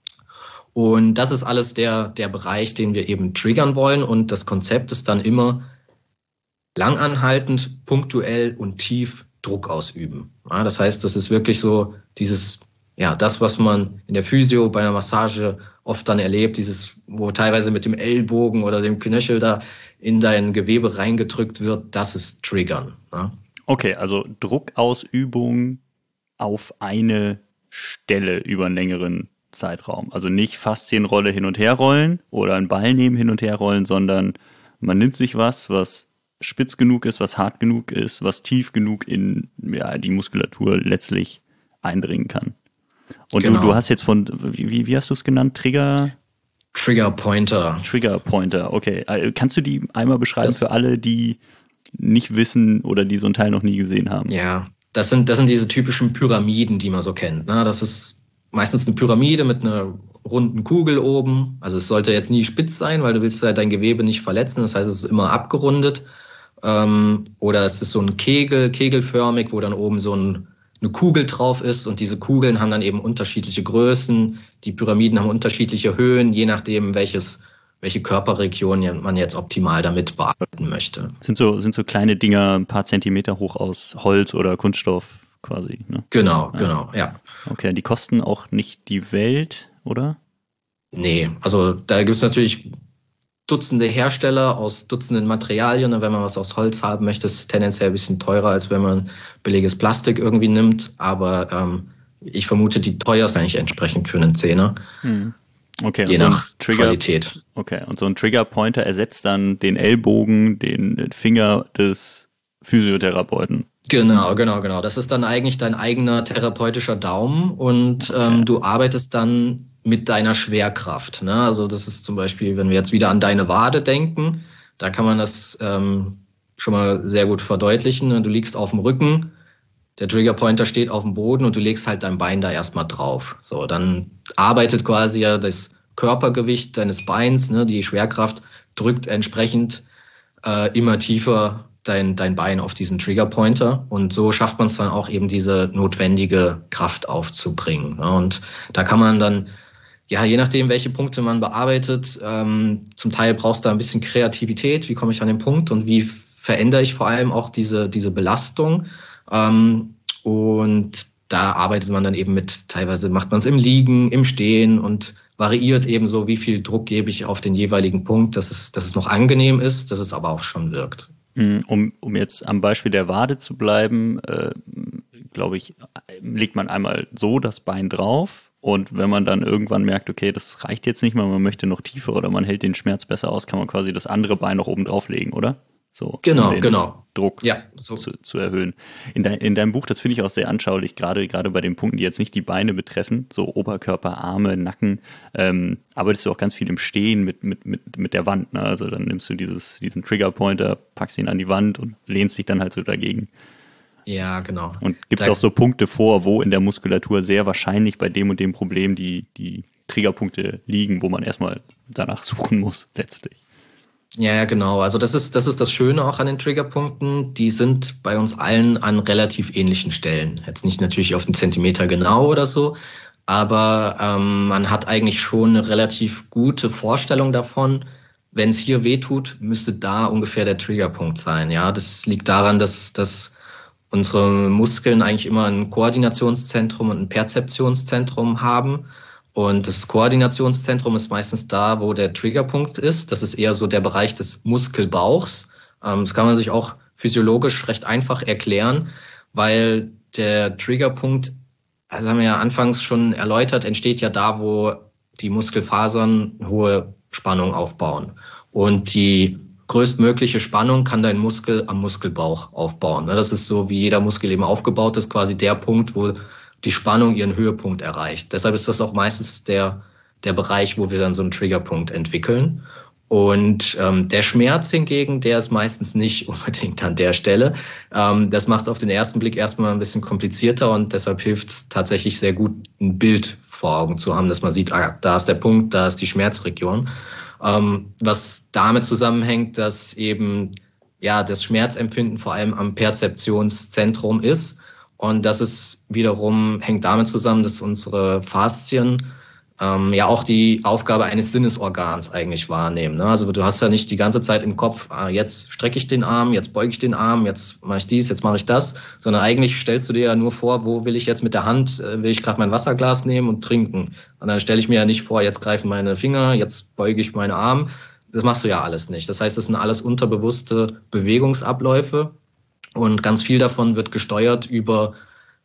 B: Und das ist alles der, der Bereich, den wir eben triggern wollen. Und das Konzept ist dann immer langanhaltend, punktuell und tief Druck ausüben. Ja, das heißt, das ist wirklich so dieses, ja, das, was man in der Physio bei einer Massage oft dann erlebt, dieses, wo teilweise mit dem Ellbogen oder dem Knöchel da in dein Gewebe reingedrückt wird, das ist Triggern. Ja.
A: Okay, also Druckausübung auf eine Stelle über einen längeren Zeitraum. Also nicht Faszienrolle hin und her rollen oder einen Ball nehmen hin und her rollen, sondern man nimmt sich was, was spitz genug ist, was hart genug ist, was tief genug in ja, die Muskulatur letztlich eindringen kann. Und genau. du, du hast jetzt von, wie, wie hast du es genannt, Trigger?
B: Trigger Pointer.
A: Trigger Pointer, okay. Kannst du die einmal beschreiben das für alle, die nicht wissen oder die so einen Teil noch nie gesehen haben?
B: Ja, das sind, das sind diese typischen Pyramiden, die man so kennt. Ne? Das ist meistens eine Pyramide mit einer runden Kugel oben. Also es sollte jetzt nie spitz sein, weil du willst halt dein Gewebe nicht verletzen. Das heißt, es ist immer abgerundet. Ähm, oder es ist so ein Kegel, kegelförmig, wo dann oben so ein, eine Kugel drauf ist. Und diese Kugeln haben dann eben unterschiedliche Größen. Die Pyramiden haben unterschiedliche Höhen, je nachdem, welches welche Körperregion man jetzt optimal damit bearbeiten möchte.
A: Sind so, sind so kleine Dinger ein paar Zentimeter hoch aus Holz oder Kunststoff quasi, ne?
B: Genau, ja. genau, ja.
A: Okay, die kosten auch nicht die Welt, oder?
B: Nee, also da gibt es natürlich Dutzende Hersteller aus Dutzenden Materialien. Und wenn man was aus Holz haben möchte, ist es tendenziell ein bisschen teurer, als wenn man billiges Plastik irgendwie nimmt. Aber ähm, ich vermute, die teuersten eigentlich entsprechend für einen Zehner. Hm.
A: Okay,
B: je
A: so
B: nach Trigger, Qualität.
A: Okay, und so ein Trigger-Pointer ersetzt dann den Ellbogen, den Finger des Physiotherapeuten.
B: Genau, genau, genau. Das ist dann eigentlich dein eigener therapeutischer Daumen und okay. ähm, du arbeitest dann mit deiner Schwerkraft. Ne? Also das ist zum Beispiel, wenn wir jetzt wieder an deine Wade denken, da kann man das ähm, schon mal sehr gut verdeutlichen. Du liegst auf dem Rücken, der Triggerpointer steht auf dem Boden und du legst halt dein Bein da erstmal drauf. So, dann arbeitet quasi ja das Körpergewicht deines Beins, ne, die Schwerkraft drückt entsprechend äh, immer tiefer dein, dein Bein auf diesen Triggerpointer und so schafft man es dann auch eben diese notwendige Kraft aufzubringen. Ne? Und da kann man dann, ja, je nachdem, welche Punkte man bearbeitet, ähm, zum Teil brauchst du ein bisschen Kreativität, wie komme ich an den Punkt und wie verändere ich vor allem auch diese, diese Belastung. Ähm, und da arbeitet man dann eben mit, teilweise macht man es im Liegen, im Stehen und variiert eben so, wie viel Druck gebe ich auf den jeweiligen Punkt, dass es, dass es noch angenehm ist, dass es aber auch schon wirkt.
A: Um, um jetzt am Beispiel der Wade zu bleiben, äh, glaube ich, legt man einmal so das Bein drauf und wenn man dann irgendwann merkt, okay, das reicht jetzt nicht mehr, man möchte noch tiefer oder man hält den Schmerz besser aus, kann man quasi das andere Bein noch oben drauflegen, oder? So,
B: genau,
A: um den
B: genau.
A: Druck
B: ja, so.
A: zu, zu erhöhen. In, de, in deinem Buch, das finde ich auch sehr anschaulich, gerade gerade bei den Punkten, die jetzt nicht die Beine betreffen, so Oberkörper, Arme, Nacken, ähm, arbeitest du auch ganz viel im Stehen mit mit mit mit der Wand. Ne? Also dann nimmst du dieses diesen Triggerpointer, packst ihn an die Wand und lehnst dich dann halt so dagegen.
B: Ja, genau.
A: Und gibt es auch so Punkte vor, wo in der Muskulatur sehr wahrscheinlich bei dem und dem Problem die die Triggerpunkte liegen, wo man erstmal danach suchen muss letztlich.
B: Ja, genau. Also das ist, das ist das Schöne auch an den Triggerpunkten. Die sind bei uns allen an relativ ähnlichen Stellen. Jetzt nicht natürlich auf einen Zentimeter genau oder so, aber ähm, man hat eigentlich schon eine relativ gute Vorstellung davon, wenn es hier wehtut, müsste da ungefähr der Triggerpunkt sein. Ja, das liegt daran, dass, dass unsere Muskeln eigentlich immer ein Koordinationszentrum und ein Perzeptionszentrum haben. Und das Koordinationszentrum ist meistens da, wo der Triggerpunkt ist. Das ist eher so der Bereich des Muskelbauchs. Ähm, das kann man sich auch physiologisch recht einfach erklären, weil der Triggerpunkt, also haben wir ja anfangs schon erläutert, entsteht ja da, wo die Muskelfasern hohe Spannung aufbauen. Und die größtmögliche Spannung kann dein Muskel am Muskelbauch aufbauen. Das ist so, wie jeder Muskel eben aufgebaut ist, quasi der Punkt, wo die Spannung ihren Höhepunkt erreicht. Deshalb ist das auch meistens der, der Bereich, wo wir dann so einen Triggerpunkt entwickeln. Und ähm, der Schmerz hingegen, der ist meistens nicht unbedingt an der Stelle. Ähm, das macht es auf den ersten Blick erstmal ein bisschen komplizierter und deshalb hilft es tatsächlich sehr gut, ein Bild vor Augen zu haben, dass man sieht, ah, da ist der Punkt, da ist die Schmerzregion. Ähm, was damit zusammenhängt, dass eben ja das Schmerzempfinden vor allem am Perzeptionszentrum ist. Und das ist wiederum, hängt damit zusammen, dass unsere Faszien ähm, ja auch die Aufgabe eines Sinnesorgans eigentlich wahrnehmen. Ne? Also du hast ja nicht die ganze Zeit im Kopf, ah, jetzt strecke ich den Arm, jetzt beuge ich den Arm, jetzt mache ich dies, jetzt mache ich das, sondern eigentlich stellst du dir ja nur vor, wo will ich jetzt mit der Hand, äh, will ich gerade mein Wasserglas nehmen und trinken. Und dann stelle ich mir ja nicht vor, jetzt greifen meine Finger, jetzt beuge ich meine Arme. Das machst du ja alles nicht. Das heißt, das sind alles unterbewusste Bewegungsabläufe und ganz viel davon wird gesteuert über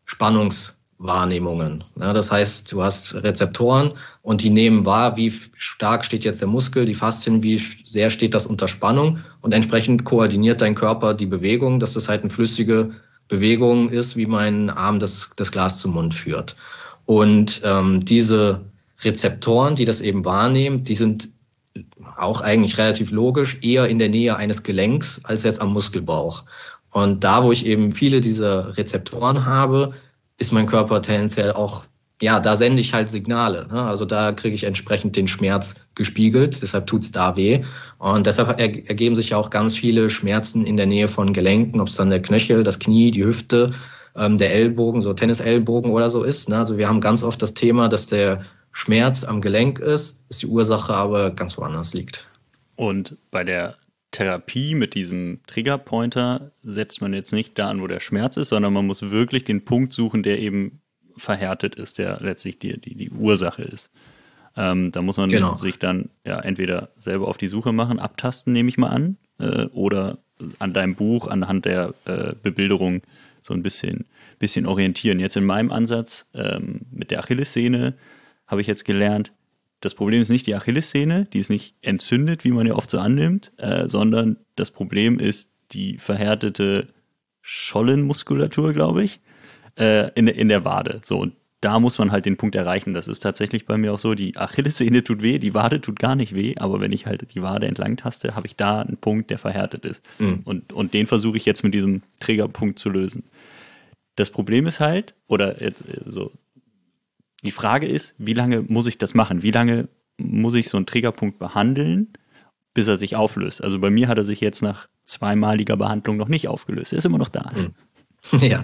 B: Spannungswahrnehmungen. Ja, das heißt, du hast Rezeptoren und die nehmen wahr, wie stark steht jetzt der Muskel, die Faszien, wie sehr steht das unter Spannung und entsprechend koordiniert dein Körper die Bewegung, dass das halt eine flüssige Bewegung ist, wie mein Arm das, das Glas zum Mund führt. Und ähm, diese Rezeptoren, die das eben wahrnehmen, die sind auch eigentlich relativ logisch, eher in der Nähe eines Gelenks als jetzt am Muskelbauch. Und da, wo ich eben viele dieser Rezeptoren habe, ist mein Körper tendenziell auch, ja, da sende ich halt Signale. Ne? Also da kriege ich entsprechend den Schmerz gespiegelt, deshalb tut's da weh. Und deshalb ergeben sich ja auch ganz viele Schmerzen in der Nähe von Gelenken, ob es dann der Knöchel, das Knie, die Hüfte, ähm, der Ellbogen, so Tennisellbogen oder so ist. Ne? Also wir haben ganz oft das Thema, dass der Schmerz am Gelenk ist, dass die Ursache aber ganz woanders liegt.
A: Und bei der Therapie mit diesem Triggerpointer setzt man jetzt nicht da an, wo der Schmerz ist, sondern man muss wirklich den Punkt suchen, der eben verhärtet ist, der letztlich die, die, die Ursache ist. Ähm, da muss man genau. sich dann ja entweder selber auf die Suche machen, abtasten, nehme ich mal an, äh, oder an deinem Buch anhand der äh, Bebilderung so ein bisschen, bisschen orientieren. Jetzt in meinem Ansatz ähm, mit der Achillessehne habe ich jetzt gelernt, das Problem ist nicht die Achillessehne, die ist nicht entzündet, wie man ja oft so annimmt, äh, sondern das Problem ist die verhärtete Schollenmuskulatur, glaube ich, äh, in, in der Wade. So, und da muss man halt den Punkt erreichen. Das ist tatsächlich bei mir auch so, die Achillessehne tut weh, die Wade tut gar nicht weh, aber wenn ich halt die Wade entlang taste, habe ich da einen Punkt, der verhärtet ist. Mhm. Und, und den versuche ich jetzt mit diesem Triggerpunkt zu lösen. Das Problem ist halt, oder jetzt so, die Frage ist, wie lange muss ich das machen? Wie lange muss ich so einen Triggerpunkt behandeln, bis er sich auflöst? Also bei mir hat er sich jetzt nach zweimaliger Behandlung noch nicht aufgelöst. Er ist immer noch da.
B: Ja,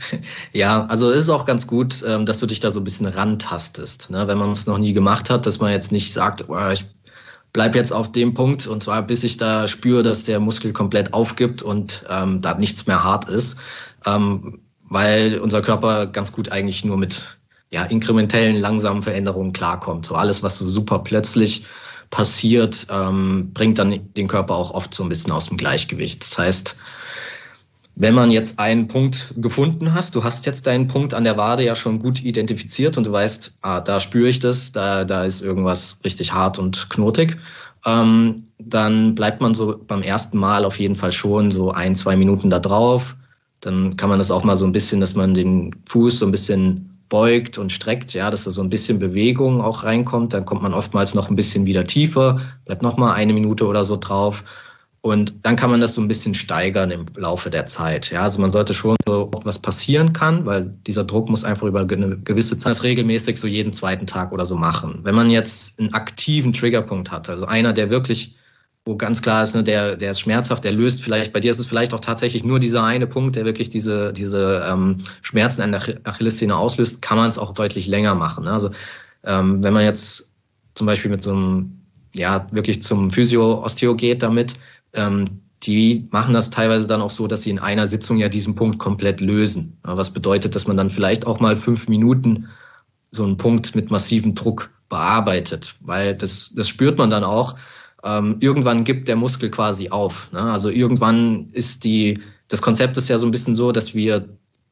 B: ja, also es ist auch ganz gut, dass du dich da so ein bisschen rantastest. Wenn man es noch nie gemacht hat, dass man jetzt nicht sagt, ich bleib jetzt auf dem Punkt und zwar bis ich da spüre, dass der Muskel komplett aufgibt und ähm, da nichts mehr hart ist, ähm, weil unser Körper ganz gut eigentlich nur mit ja, inkrementellen, langsamen Veränderungen klarkommt. So alles, was so super plötzlich passiert, ähm, bringt dann den Körper auch oft so ein bisschen aus dem Gleichgewicht. Das heißt, wenn man jetzt einen Punkt gefunden hast, du hast jetzt deinen Punkt an der Wade ja schon gut identifiziert und du weißt, ah, da spüre ich das, da, da ist irgendwas richtig hart und knotig, ähm, dann bleibt man so beim ersten Mal auf jeden Fall schon so ein, zwei Minuten da drauf. Dann kann man das auch mal so ein bisschen, dass man den Fuß so ein bisschen beugt und streckt, ja, dass da so ein bisschen Bewegung auch reinkommt. Dann kommt man oftmals noch ein bisschen wieder tiefer, bleibt noch mal eine Minute oder so drauf. Und dann kann man das so ein bisschen steigern im Laufe der Zeit. Ja, also man sollte schon so, was passieren kann, weil dieser Druck muss einfach über eine gewisse Zeit regelmäßig so jeden zweiten Tag oder so machen. Wenn man jetzt einen aktiven Triggerpunkt hat, also einer, der wirklich wo ganz klar ist, ne, der, der ist schmerzhaft, der löst vielleicht, bei dir ist es vielleicht auch tatsächlich nur dieser eine Punkt, der wirklich diese, diese ähm, Schmerzen an der Achillessehne auslöst, kann man es auch deutlich länger machen. Ne? Also ähm, wenn man jetzt zum Beispiel mit so einem, ja, wirklich zum Physio-Osteo geht damit, ähm, die machen das teilweise dann auch so, dass sie in einer Sitzung ja diesen Punkt komplett lösen. Ja, was bedeutet, dass man dann vielleicht auch mal fünf Minuten so einen Punkt mit massivem Druck bearbeitet, weil das, das spürt man dann auch. Ähm, irgendwann gibt der Muskel quasi auf. Ne? Also irgendwann ist die, das Konzept ist ja so ein bisschen so, dass wir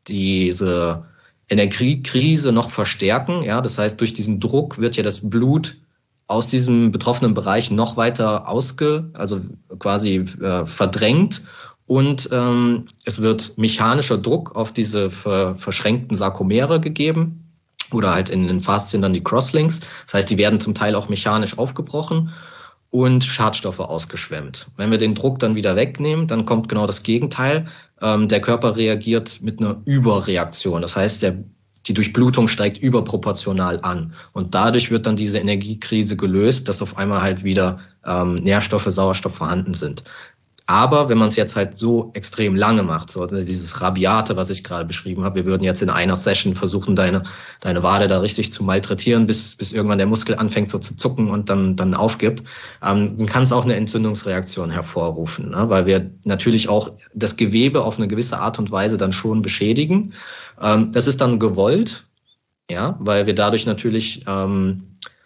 B: diese Energiekrise noch verstärken. Ja, das heißt, durch diesen Druck wird ja das Blut aus diesem betroffenen Bereich noch weiter ausge, also quasi äh, verdrängt und ähm, es wird mechanischer Druck auf diese ver, verschränkten Sarkomere gegeben oder halt in den Faszien dann die Crosslinks. Das heißt, die werden zum Teil auch mechanisch aufgebrochen und Schadstoffe ausgeschwemmt. Wenn wir den Druck dann wieder wegnehmen, dann kommt genau das Gegenteil. Ähm, der Körper reagiert mit einer Überreaktion. Das heißt, der die Durchblutung steigt überproportional an. Und dadurch wird dann diese Energiekrise gelöst, dass auf einmal halt wieder ähm, Nährstoffe, Sauerstoff vorhanden sind. Aber wenn man es jetzt halt so extrem lange macht, so dieses Rabiate, was ich gerade beschrieben habe, wir würden jetzt in einer Session versuchen, deine deine Wade da richtig zu malträtieren, bis bis irgendwann der Muskel anfängt so zu zucken und dann dann aufgibt, ähm, dann kann es auch eine Entzündungsreaktion hervorrufen, ne? Weil wir natürlich auch das Gewebe auf eine gewisse Art und Weise dann schon beschädigen. Ähm, das ist dann gewollt, ja, weil wir dadurch natürlich ähm,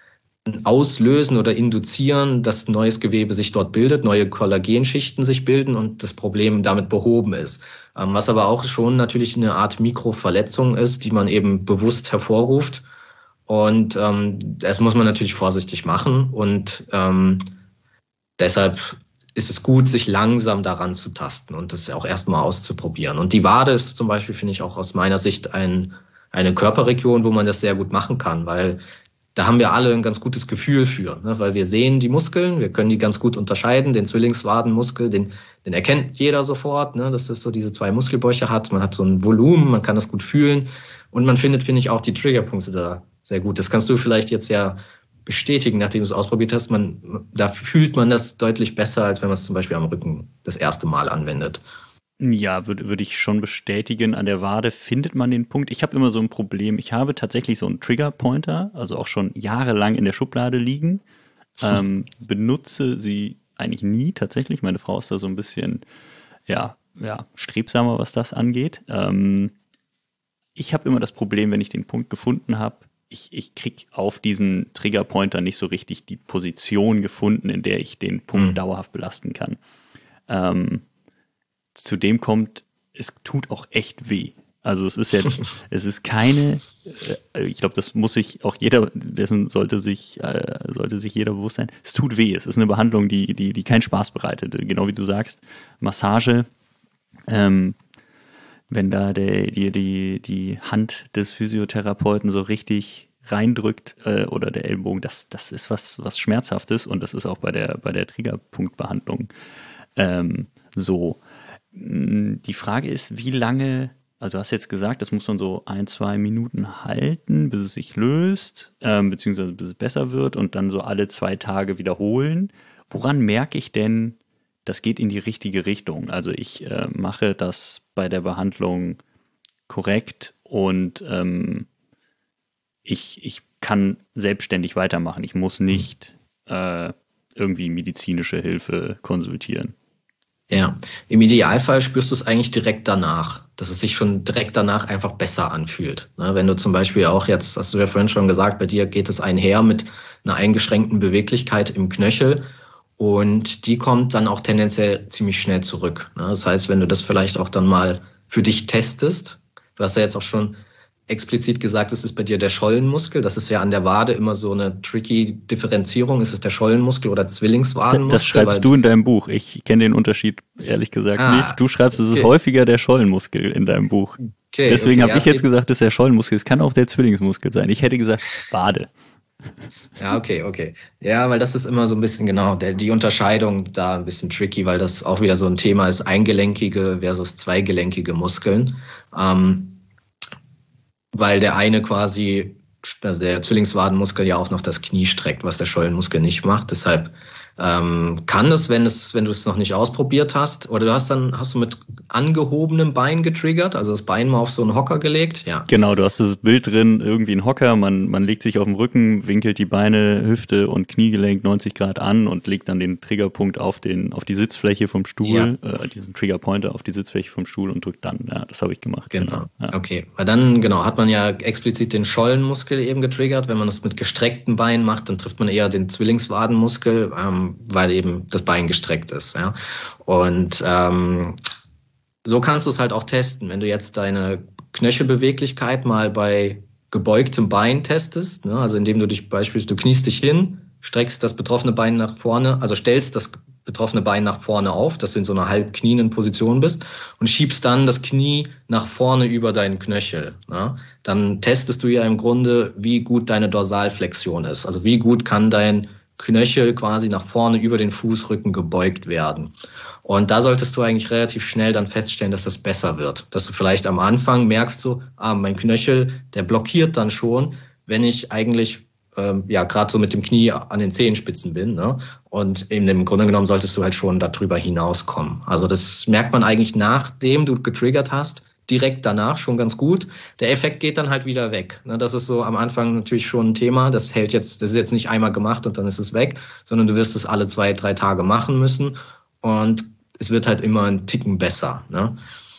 B: auslösen oder induzieren, dass neues Gewebe sich dort bildet, neue Kollagenschichten sich bilden und das Problem damit behoben ist. Ähm, was aber auch schon natürlich eine Art Mikroverletzung ist, die man eben bewusst hervorruft. Und ähm, das muss man natürlich vorsichtig machen. Und ähm, deshalb ist es gut, sich langsam daran zu tasten und das auch erstmal auszuprobieren. Und die Wade ist zum Beispiel, finde ich, auch aus meiner Sicht ein, eine Körperregion, wo man das sehr gut machen kann, weil da haben wir alle ein ganz gutes Gefühl für, ne? Weil wir sehen die Muskeln, wir können die ganz gut unterscheiden. Den Zwillingswadenmuskel, den, den erkennt jeder sofort, ne? Dass das so diese zwei Muskelbäuche hat. Man hat so ein Volumen, man kann das gut fühlen und man findet, finde ich, auch die Triggerpunkte da sehr gut. Das kannst du vielleicht jetzt ja bestätigen, nachdem du es ausprobiert hast. Man, da fühlt man das deutlich besser, als wenn man es zum Beispiel am Rücken das erste Mal anwendet.
A: Ja, würde würd ich schon bestätigen. An der Wade findet man den Punkt. Ich habe immer so ein Problem. Ich habe tatsächlich so einen Trigger-Pointer, also auch schon jahrelang in der Schublade liegen. Ähm, benutze sie eigentlich nie tatsächlich. Meine Frau ist da so ein bisschen, ja, ja, strebsamer, was das angeht. Ähm, ich habe immer das Problem, wenn ich den Punkt gefunden habe, ich, ich kriege auf diesen Trigger-Pointer nicht so richtig die Position gefunden, in der ich den Punkt mhm. dauerhaft belasten kann. Ähm, Zudem kommt, es tut auch echt weh. Also es ist jetzt, es ist keine, äh, ich glaube, das muss sich auch jeder, dessen sollte sich, äh, sollte sich jeder bewusst sein. Es tut weh. Es ist eine Behandlung, die, die, die keinen Spaß bereitet. Genau wie du sagst, Massage, ähm, wenn da der, die, die, die Hand des Physiotherapeuten so richtig reindrückt äh, oder der Ellbogen, das, das ist was, was Schmerzhaftes und das ist auch bei der, bei der Triggerpunktbehandlung ähm, so. Die Frage ist, wie lange, also du hast jetzt gesagt, das muss man so ein, zwei Minuten halten, bis es sich löst, ähm, beziehungsweise bis es besser wird und dann so alle zwei Tage wiederholen. Woran merke ich denn, das geht in die richtige Richtung? Also ich äh, mache das bei der Behandlung korrekt und ähm, ich, ich kann selbstständig weitermachen. Ich muss nicht äh, irgendwie medizinische Hilfe konsultieren.
B: Ja, im Idealfall spürst du es eigentlich direkt danach, dass es sich schon direkt danach einfach besser anfühlt. Ne, wenn du zum Beispiel auch jetzt, hast du ja vorhin schon gesagt, bei dir geht es einher mit einer eingeschränkten Beweglichkeit im Knöchel und die kommt dann auch tendenziell ziemlich schnell zurück. Ne, das heißt, wenn du das vielleicht auch dann mal für dich testest, du hast ja jetzt auch schon explizit gesagt, es ist bei dir der Schollenmuskel. Das ist ja an der Wade immer so eine tricky Differenzierung. Ist es der Schollenmuskel oder Zwillingswadenmuskel?
A: Das schreibst du in deinem Buch. Ich kenne den Unterschied ehrlich gesagt ah, nicht. Du schreibst, es okay. ist häufiger der Schollenmuskel in deinem Buch. Okay, Deswegen okay, habe ja, ich jetzt gesagt, das ist der Schollenmuskel. Es kann auch der Zwillingsmuskel sein. Ich hätte gesagt, Wade.
B: Ja, okay, okay. Ja, weil das ist immer so ein bisschen genau, der, die Unterscheidung da ein bisschen tricky, weil das auch wieder so ein Thema ist, eingelenkige versus zweigelenkige Muskeln. Ähm, weil der eine quasi also der Zwillingswadenmuskel ja auch noch das Knie streckt, was der Schollenmuskel nicht macht. Deshalb ähm, kann es, wenn es, wenn du es noch nicht ausprobiert hast, oder du hast dann, hast du mit angehobenem Bein getriggert, also das Bein mal auf so einen Hocker gelegt? Ja.
A: Genau, du hast das Bild drin, irgendwie ein Hocker, man, man legt sich auf den Rücken, winkelt die Beine, Hüfte und Kniegelenk neunzig Grad an und legt dann den Triggerpunkt auf den, auf die Sitzfläche vom Stuhl, ja. äh, diesen Triggerpointer auf die Sitzfläche vom Stuhl und drückt dann. Ja, das habe ich gemacht.
B: Genau.
A: genau. Ja.
B: Okay. Weil dann, genau, hat man ja explizit den Schollenmuskel eben getriggert. Wenn man das mit gestrecktem Bein macht, dann trifft man eher den Zwillingswadenmuskel, ähm, weil eben das Bein gestreckt ist. Ja. Und ähm, so kannst du es halt auch testen. Wenn du jetzt deine Knöchelbeweglichkeit mal bei gebeugtem Bein testest, ne, also indem du dich beispielsweise, du kniest dich hin, streckst das betroffene Bein nach vorne, also stellst das betroffene Bein nach vorne auf, dass du in so einer halb knienden Position bist und schiebst dann das Knie nach vorne über deinen Knöchel. Ne? Dann testest du ja im Grunde, wie gut deine Dorsalflexion ist. Also wie gut kann dein Knöchel quasi nach vorne über den Fußrücken gebeugt werden. Und da solltest du eigentlich relativ schnell dann feststellen, dass das besser wird. Dass du vielleicht am Anfang merkst, so, ah, mein Knöchel, der blockiert dann schon, wenn ich eigentlich ähm, ja gerade so mit dem Knie an den Zehenspitzen bin. Ne? Und eben im Grunde genommen solltest du halt schon darüber hinauskommen. Also das merkt man eigentlich, nachdem du getriggert hast, direkt danach schon ganz gut. Der Effekt geht dann halt wieder weg. Das ist so am Anfang natürlich schon ein Thema. Das hält jetzt, das ist jetzt nicht einmal gemacht und dann ist es weg, sondern du wirst es alle zwei, drei Tage machen müssen und es wird halt immer ein Ticken besser. Ne?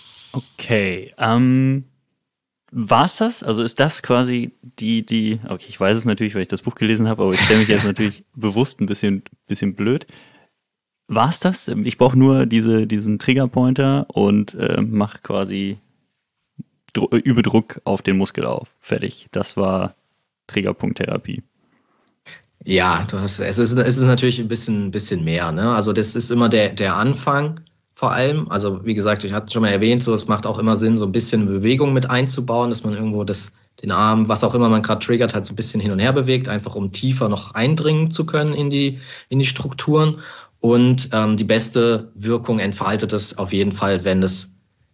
A: Okay, ähm, war's das? Also ist das quasi die, die, okay, ich weiß es natürlich, weil ich das Buch gelesen habe, aber ich stelle mich jetzt natürlich bewusst ein bisschen, bisschen blöd. War's das? Ich brauche nur diese, diesen Triggerpointer und äh, mache quasi Dr- Überdruck auf den Muskel auf. Fertig. Das war Triggerpunkttherapie.
B: Ja, du hast, es ist, es ist natürlich ein bisschen, ein bisschen mehr, ne? Also das ist immer der, der Anfang vor allem. Also wie gesagt, ich hatte schon mal erwähnt, so es macht auch immer Sinn, so ein bisschen Bewegung mit einzubauen, dass man irgendwo das, den Arm, was auch immer man gerade triggert, halt so ein bisschen hin und her bewegt, einfach um tiefer noch eindringen zu können in die, in die Strukturen. Und ähm, die beste Wirkung entfaltet es auf jeden Fall, wenn es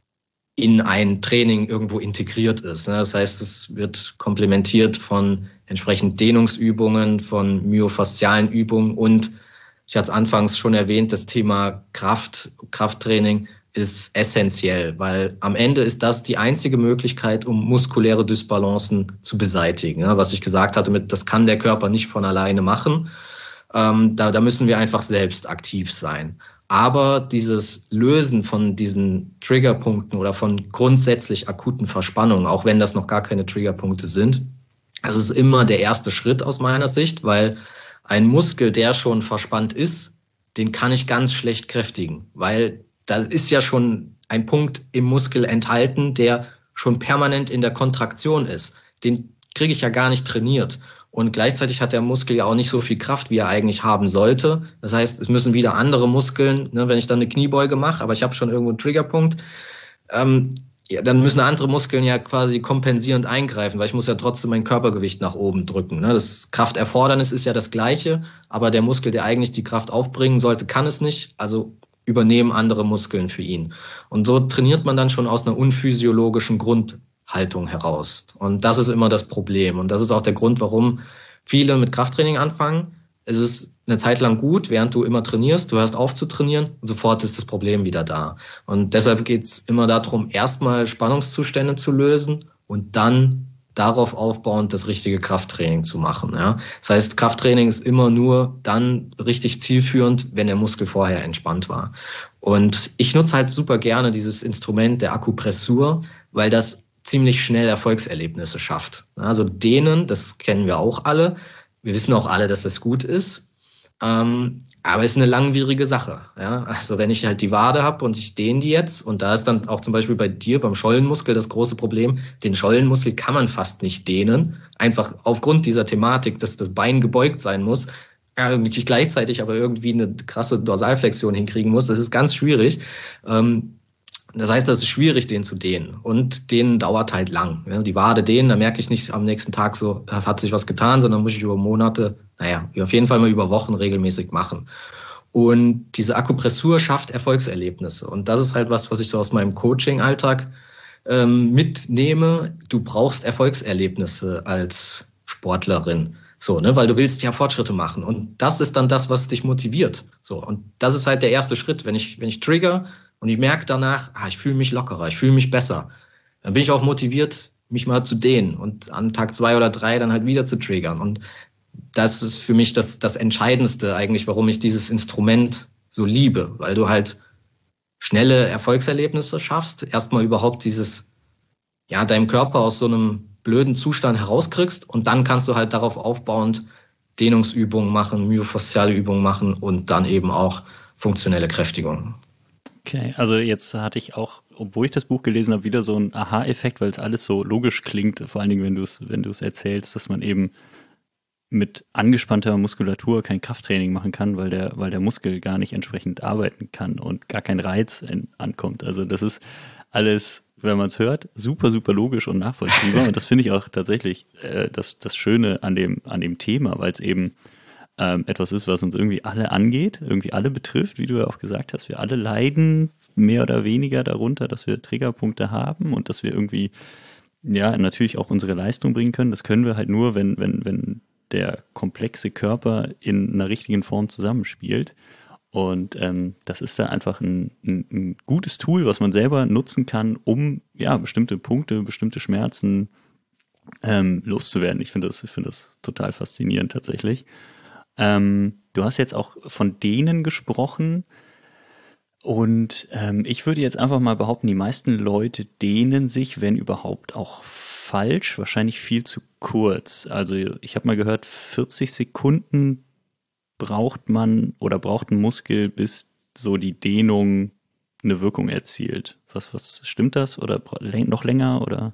B: in ein Training irgendwo integriert ist. Ne? Das heißt, es wird komplementiert von entsprechend Dehnungsübungen, von myofaszialen Übungen und ich hatte es anfangs schon erwähnt, das Thema Kraft, Krafttraining ist essentiell, weil am Ende ist das die einzige Möglichkeit, um muskuläre Dysbalancen zu beseitigen. Ne? Was ich gesagt hatte, mit, das kann der Körper nicht von alleine machen. Ähm, da, da müssen wir einfach selbst aktiv sein. Aber dieses Lösen von diesen Triggerpunkten oder von grundsätzlich akuten Verspannungen, auch wenn das noch gar keine Triggerpunkte sind, das ist immer der erste Schritt aus meiner Sicht, weil ein Muskel, der schon verspannt ist, den kann ich ganz schlecht kräftigen, weil da ist ja schon ein Punkt im Muskel enthalten, der schon permanent in der Kontraktion ist. Den kriege ich ja gar nicht trainiert. Und gleichzeitig hat der Muskel ja auch nicht so viel Kraft, wie er eigentlich haben sollte. Das heißt, es müssen wieder andere Muskeln, ne, wenn ich dann eine Kniebeuge mache, aber ich habe schon irgendwo einen Triggerpunkt, ähm, ja, dann müssen andere Muskeln ja quasi kompensierend eingreifen, weil ich muss ja trotzdem mein Körpergewicht nach oben drücken. Ne? Das Krafterfordernis ist ja das Gleiche, aber der Muskel, der eigentlich die Kraft aufbringen sollte, kann es nicht. Also übernehmen andere Muskeln für ihn. Und so trainiert man dann schon aus einer unphysiologischen Grundhaltung heraus. Und das ist immer das Problem. Und das ist auch der Grund, warum viele mit Krafttraining anfangen. Es ist eine Zeit lang gut, während du immer trainierst, du hörst auf zu trainieren und sofort ist das Problem wieder da. Und deshalb geht es immer darum, erstmal Spannungszustände zu lösen und dann darauf aufbauend das richtige Krafttraining zu machen. Ja. Das heißt, Krafttraining ist immer nur dann richtig zielführend, wenn der Muskel vorher entspannt war. Und ich nutze halt super gerne dieses Instrument der Akupressur, weil das ziemlich schnell Erfolgserlebnisse schafft. Also Dehnen, das kennen wir auch alle. Wir wissen auch alle, dass das gut ist. Ähm, aber es ist eine langwierige Sache. Ja? Also wenn ich halt die Wade habe und ich dehne die jetzt, und da ist dann auch zum Beispiel bei dir beim Schollenmuskel das große Problem, den Schollenmuskel kann man fast nicht dehnen, einfach aufgrund dieser Thematik, dass das Bein gebeugt sein muss, ja, ich gleichzeitig aber irgendwie eine krasse Dorsalflexion hinkriegen muss. Das ist ganz schwierig. Ähm, Das heißt, das ist schwierig, den zu dehnen. Und dehnen dauert halt lang. Die Wade dehnen, da merke ich nicht am nächsten Tag so, das hat sich was getan, sondern muss ich über Monate, naja, auf jeden Fall mal über Wochen regelmäßig machen. Und diese Akupressur schafft Erfolgserlebnisse. Und das ist halt was, was ich so aus meinem Coaching-Alltag ähm, mitnehme. Du brauchst Erfolgserlebnisse als Sportlerin. So, ne, weil du willst ja Fortschritte machen. Und das ist dann das, was dich motiviert. So, und das ist halt der erste Schritt. Wenn ich, wenn ich trigger und ich merke danach, ah, ich fühle mich lockerer, ich fühle mich besser, dann bin ich auch motiviert, mich mal zu dehnen und an Tag zwei oder drei dann halt wieder zu triggern. Und das ist für mich das, das Entscheidendste eigentlich, warum ich dieses Instrument so liebe, weil du halt schnelle Erfolgserlebnisse schaffst, erstmal überhaupt dieses, ja, deinem Körper aus so einem blöden Zustand herauskriegst und dann kannst du halt darauf aufbauend Dehnungsübungen machen, myofasziale Übungen machen und dann eben auch funktionelle Kräftigung.
A: Okay, also jetzt hatte ich auch, obwohl ich das Buch gelesen habe, wieder so einen Aha-Effekt, weil es alles so logisch klingt, vor allen Dingen, wenn du es wenn du es erzählst, dass man eben mit angespannter Muskulatur kein Krafttraining machen kann, weil der weil der Muskel gar nicht entsprechend arbeiten kann und gar kein Reiz in, ankommt. Also das ist alles, wenn man es hört, super, super logisch und nachvollziehbar. Und das finde ich auch tatsächlich äh, das, das Schöne an dem, an dem Thema, weil es eben ähm, etwas ist, was uns irgendwie alle angeht, irgendwie alle betrifft, wie du ja auch gesagt hast. Wir alle leiden mehr oder weniger darunter, dass wir Triggerpunkte haben und dass wir irgendwie, ja, natürlich auch unsere Leistung bringen können. Das können wir halt nur, wenn, wenn, wenn der komplexe Körper in einer richtigen Form zusammenspielt. Und ähm, das ist dann einfach ein, ein, ein gutes Tool, was man selber nutzen kann, um ja bestimmte Punkte, bestimmte Schmerzen ähm, loszuwerden. Ich finde das, ich finde das total faszinierend tatsächlich. Ähm, du hast jetzt auch von denen gesprochen und ähm, ich würde jetzt einfach mal behaupten, die meisten Leute dehnen sich, wenn überhaupt, auch falsch, wahrscheinlich viel zu kurz. Also ich habe mal gehört, vierzig Sekunden braucht man oder braucht ein Muskel, bis so die Dehnung eine Wirkung erzielt. Was, was stimmt das? Oder noch länger? Oder?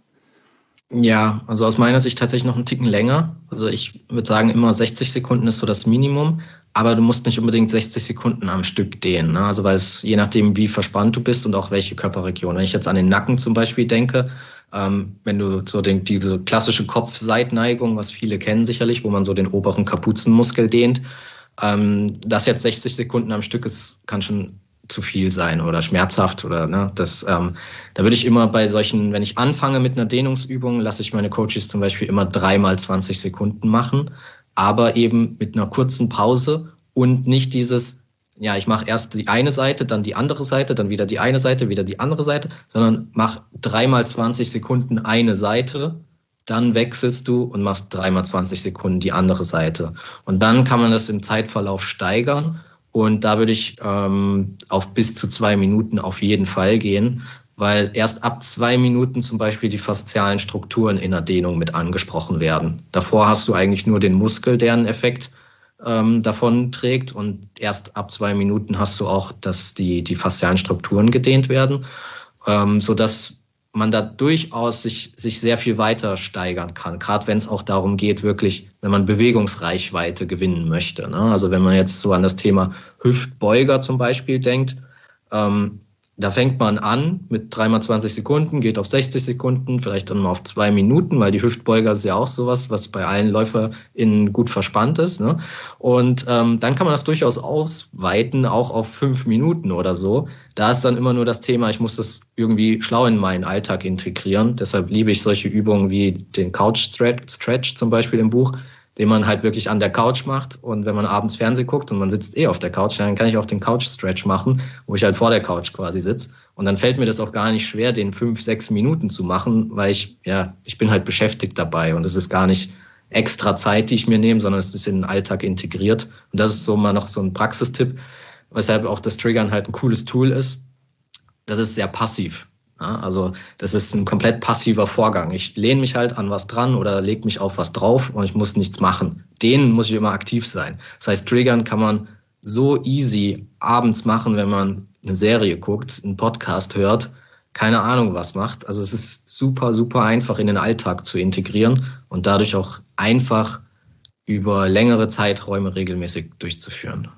B: Ja, also aus meiner Sicht tatsächlich noch einen Ticken länger. Also ich würde sagen, immer sechzig Sekunden ist so das Minimum, aber du musst nicht unbedingt sechzig Sekunden am Stück dehnen, ne? Also weil es je nachdem, wie verspannt du bist und auch welche Körperregion. Wenn ich jetzt an den Nacken zum Beispiel denke, ähm, wenn du so den, diese klassische Kopfseitneigung, was viele kennen sicherlich, wo man so den oberen Kapuzenmuskel dehnt, ähm, das jetzt sechzig Sekunden am Stück ist, kann schon zu viel sein oder schmerzhaft oder ne, das, ähm, da würde ich immer bei solchen, wenn ich anfange mit einer Dehnungsübung, lasse ich meine Coaches zum Beispiel immer dreimal zwanzig Sekunden machen, aber eben mit einer kurzen Pause und nicht dieses, ja, ich mache erst die eine Seite, dann die andere Seite, dann wieder die eine Seite, wieder die andere Seite, sondern mach dreimal zwanzig Sekunden eine Seite, dann wechselst du und machst dreimal zwanzig Sekunden die andere Seite. Und dann kann man das im Zeitverlauf steigern. Und da würde ich ähm, auf bis zu zwei Minuten auf jeden Fall gehen, weil erst ab zwei Minuten zum Beispiel die faszialen Strukturen in der Dehnung mit angesprochen werden. Davor hast du eigentlich nur den Muskel, der einen Effekt ähm, davon trägt. Und erst ab zwei Minuten hast du auch, dass die, die faszialen Strukturen gedehnt werden, ähm, sodass man da durchaus sich, sich sehr viel weiter steigern kann. Gerade wenn es auch darum geht, wirklich, wenn man Bewegungsreichweite gewinnen möchte, ne? Also wenn man jetzt so an das Thema Hüftbeuger zum Beispiel denkt, ähm, da fängt man an mit dreimal zwanzig Sekunden, geht auf sechzig Sekunden, vielleicht dann mal auf zwei Minuten, weil die Hüftbeuger ist ja auch sowas, was bei allen LäuferInnen gut verspannt ist, ne? Und ähm, dann kann man das durchaus ausweiten, auch auf fünf Minuten oder so. Da ist dann immer nur das Thema, ich muss das irgendwie schlau in meinen Alltag integrieren. Deshalb liebe ich solche Übungen wie den Couch Stretch zum Beispiel im Buch, den man halt wirklich an der Couch macht. Und wenn man abends Fernsehen guckt und man sitzt eh auf der Couch, dann kann ich auch den Couch-Stretch machen, wo ich halt vor der Couch quasi sitze. Und dann fällt mir das auch gar nicht schwer, den fünf, sechs Minuten zu machen, weil ich, ja, ich bin halt beschäftigt dabei. Und es ist gar nicht extra Zeit, die ich mir nehme, sondern es ist in den Alltag integriert. Und das ist so mal noch so ein Praxistipp, weshalb auch das Triggern halt ein cooles Tool ist. Das ist sehr passiv. Ja, also das ist ein komplett passiver Vorgang. Ich lehne mich halt an was dran oder lege mich auf was drauf und ich muss nichts machen. Den muss ich immer aktiv sein. Das heißt, triggern kann man so easy abends machen, wenn man eine Serie guckt, einen Podcast hört, keine Ahnung was macht. Also es ist super, super einfach in den Alltag zu integrieren und dadurch auch einfach über längere Zeiträume regelmäßig durchzuführen.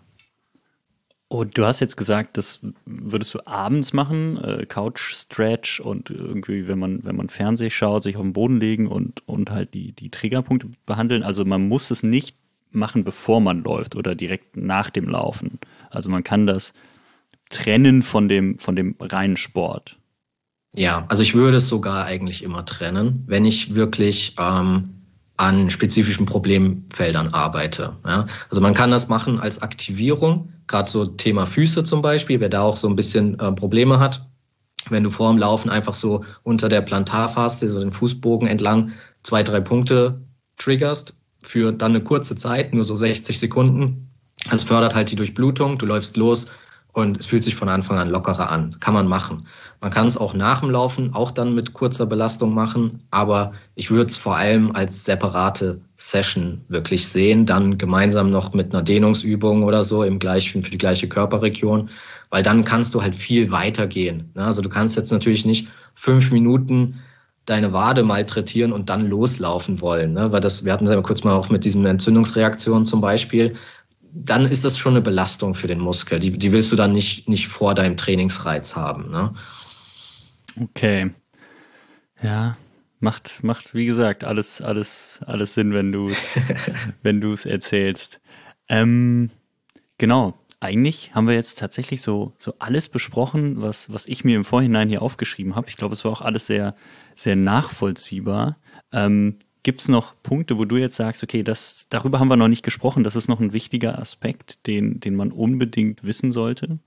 A: Und du hast jetzt gesagt, das würdest du abends machen, äh, Couch-Stretch und irgendwie, wenn man, wenn man Fernseh schaut, sich auf den Boden legen und, und halt die, die Triggerpunkte behandeln. Also man muss es nicht machen, bevor man läuft oder direkt nach dem Laufen. Also man kann das trennen von dem, von dem reinen Sport.
B: Ja, also ich würde es sogar eigentlich immer trennen, wenn ich wirklich ähm, an spezifischen Problemfeldern arbeite. Ja? Also man kann das machen als Aktivierung, gerade so Thema Füße zum Beispiel, wer da auch so ein bisschen äh, Probleme hat. Wenn du vor dem Laufen einfach so unter der Plantarfaszie, so den Fußbogen entlang, zwei, drei Punkte triggerst für dann eine kurze Zeit, nur so sechzig Sekunden. Das fördert halt die Durchblutung, du läufst los und es fühlt sich von Anfang an lockerer an. Kann man machen. Man kann es auch nach dem Laufen auch dann mit kurzer Belastung machen, aber ich würde es vor allem als separate Session wirklich sehen, dann gemeinsam noch mit einer Dehnungsübung oder so im gleichen, für die gleiche Körperregion, weil dann kannst du halt viel weiter gehen. Also du kannst jetzt natürlich nicht fünf Minuten deine Wade malträtieren und dann loslaufen wollen, ne? Weil das, wir hatten es ja kurz mal auch mit diesen Entzündungsreaktionen zum Beispiel, dann ist das schon eine Belastung für den Muskel. Die, die willst du dann nicht, nicht vor deinem Trainingsreiz haben, ne?
A: Okay. Ja, macht, macht, wie gesagt, alles, alles, alles Sinn, wenn du es wenn du es erzählst. Ähm, genau. Eigentlich haben wir jetzt tatsächlich so, so alles besprochen, was, was ich mir im Vorhinein hier aufgeschrieben habe. Ich glaube, es war auch alles sehr, sehr nachvollziehbar. Ähm, Gibt es noch Punkte, wo du jetzt sagst, okay, das, darüber haben wir noch nicht gesprochen, das ist noch ein wichtiger Aspekt, den, den man unbedingt wissen sollte?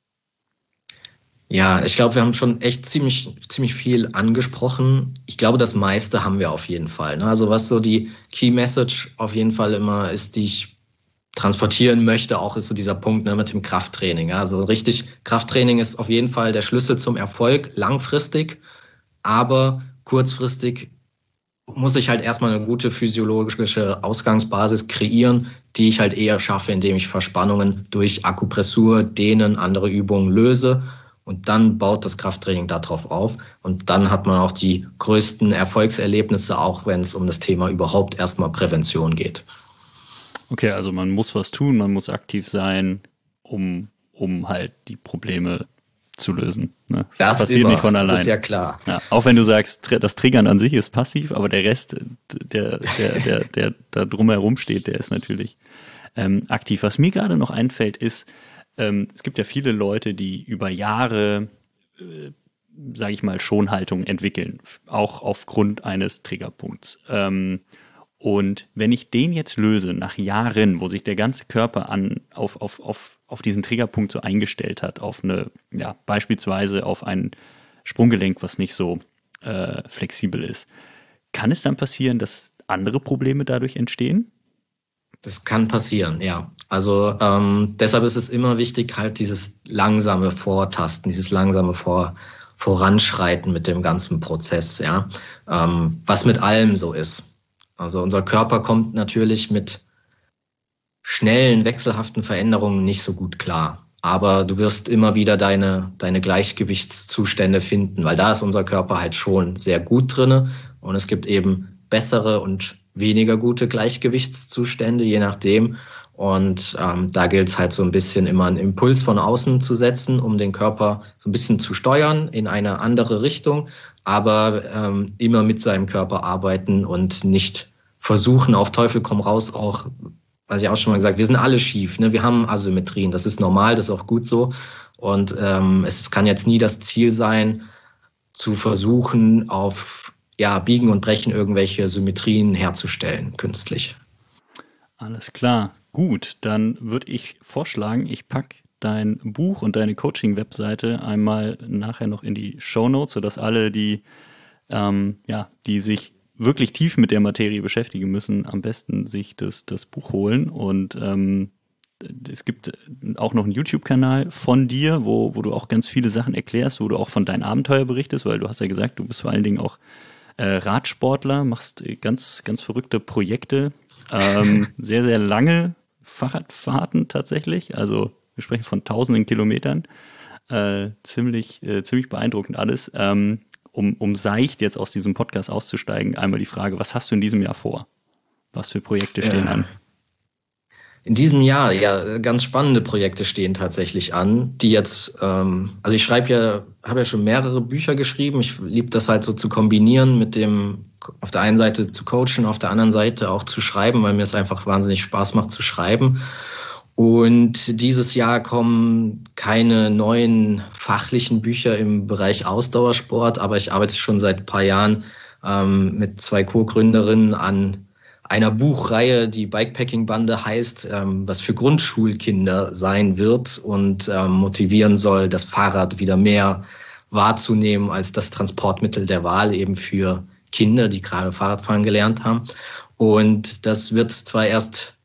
B: Ja, ich glaube, wir haben schon echt ziemlich, ziemlich viel angesprochen. Ich glaube, das meiste haben wir auf jeden Fall. Ne? Also was so die Key Message auf jeden Fall immer ist, die ich transportieren möchte, auch ist so dieser Punkt, ne, mit dem Krafttraining. Ja? Also richtig, Krafttraining ist auf jeden Fall der Schlüssel zum Erfolg langfristig, aber kurzfristig muss ich halt erstmal eine gute physiologische Ausgangsbasis kreieren, die ich halt eher schaffe, indem ich Verspannungen durch Akupressur, Dehnen, andere Übungen löse. Und dann baut das Krafttraining darauf auf. Und dann hat man auch die größten Erfolgserlebnisse, auch wenn es um das Thema überhaupt erstmal Prävention geht.
A: Okay, also man muss was tun, man muss aktiv sein, um, um halt die Probleme zu lösen. Ne? Das, das passiert immer nicht von allein.
B: Das ist ja klar.
A: Ja, auch wenn du sagst, das Triggern an sich ist passiv, aber der Rest, der, der, der, der da drumherum steht, der ist natürlich ähm, aktiv. Was mir gerade noch einfällt, ist, ähm, es gibt ja viele Leute, die über Jahre, äh, sage ich mal, Schonhaltung entwickeln, auch aufgrund eines Triggerpunkts. Ähm, Und wenn ich den jetzt löse, nach Jahren, wo sich der ganze Körper an, auf, auf, auf, auf diesen Triggerpunkt so eingestellt hat, auf eine, ja, beispielsweise auf ein Sprunggelenk, was nicht so äh, flexibel ist, kann es dann passieren, dass andere Probleme dadurch entstehen?
B: Das kann passieren, ja. Also ähm, deshalb ist es immer wichtig, halt dieses langsame Vortasten, dieses langsame Vor, Voranschreiten mit dem ganzen Prozess, ja, ähm, was mit allem so ist. Also unser Körper kommt natürlich mit schnellen, wechselhaften Veränderungen nicht so gut klar. Aber du wirst immer wieder deine, deine Gleichgewichtszustände finden, weil da ist unser Körper halt schon sehr gut drinne. Und es gibt eben bessere und weniger gute Gleichgewichtszustände, je nachdem. Und ähm, da gilt es halt so ein bisschen immer einen Impuls von außen zu setzen, um den Körper so ein bisschen zu steuern in eine andere Richtung, aber ähm, immer mit seinem Körper arbeiten und nicht versuchen, auf Teufel komm raus, auch, was ich auch schon mal gesagt, wir sind alle schief, ne? Wir haben Asymmetrien, das ist normal, das ist auch gut so. Und ähm, es kann jetzt nie das Ziel sein, zu versuchen, auf ja, Biegen und Brechen irgendwelche Symmetrien herzustellen, künstlich.
A: Alles klar. Gut, dann würde ich vorschlagen, ich packe dein Buch und deine Coaching-Webseite einmal nachher noch in die Shownotes, sodass alle, die, ähm, ja, die sich wirklich tief mit der Materie beschäftigen müssen, am besten sich das, das Buch holen. Und ähm, es gibt auch noch einen YouTube-Kanal von dir, wo, wo du auch ganz viele Sachen erklärst, wo du auch von deinen Abenteuer berichtest, weil du hast ja gesagt, du bist vor allen Dingen auch äh, Radsportler, machst ganz, ganz verrückte Projekte, ähm, sehr, sehr lange Fahrradfahrten tatsächlich, also wir sprechen von tausenden Kilometern, äh, ziemlich, äh, ziemlich beeindruckend alles. Ähm, um, um seicht jetzt aus diesem Podcast auszusteigen, einmal die Frage, was hast du in diesem Jahr vor? Was für Projekte stehen ja an?
B: In diesem Jahr, ja, ganz spannende Projekte stehen tatsächlich an, die jetzt, ähm, also ich schreibe ja, habe ja schon mehrere Bücher geschrieben, ich liebe das halt so zu kombinieren mit dem, auf der einen Seite zu coachen, auf der anderen Seite auch zu schreiben, weil mir es einfach wahnsinnig Spaß macht zu schreiben. Und dieses Jahr kommen keine neuen fachlichen Bücher im Bereich Ausdauersport, aber ich arbeite schon seit ein paar Jahren ähm, mit zwei Co-Gründerinnen an einer Buchreihe, die Bikepacking-Bande heißt, ähm, was für Grundschulkinder sein wird und ähm, motivieren soll, das Fahrrad wieder mehr wahrzunehmen als das Transportmittel der Wahl eben für Kinder, die gerade Fahrradfahren gelernt haben. Und das wird zwar erst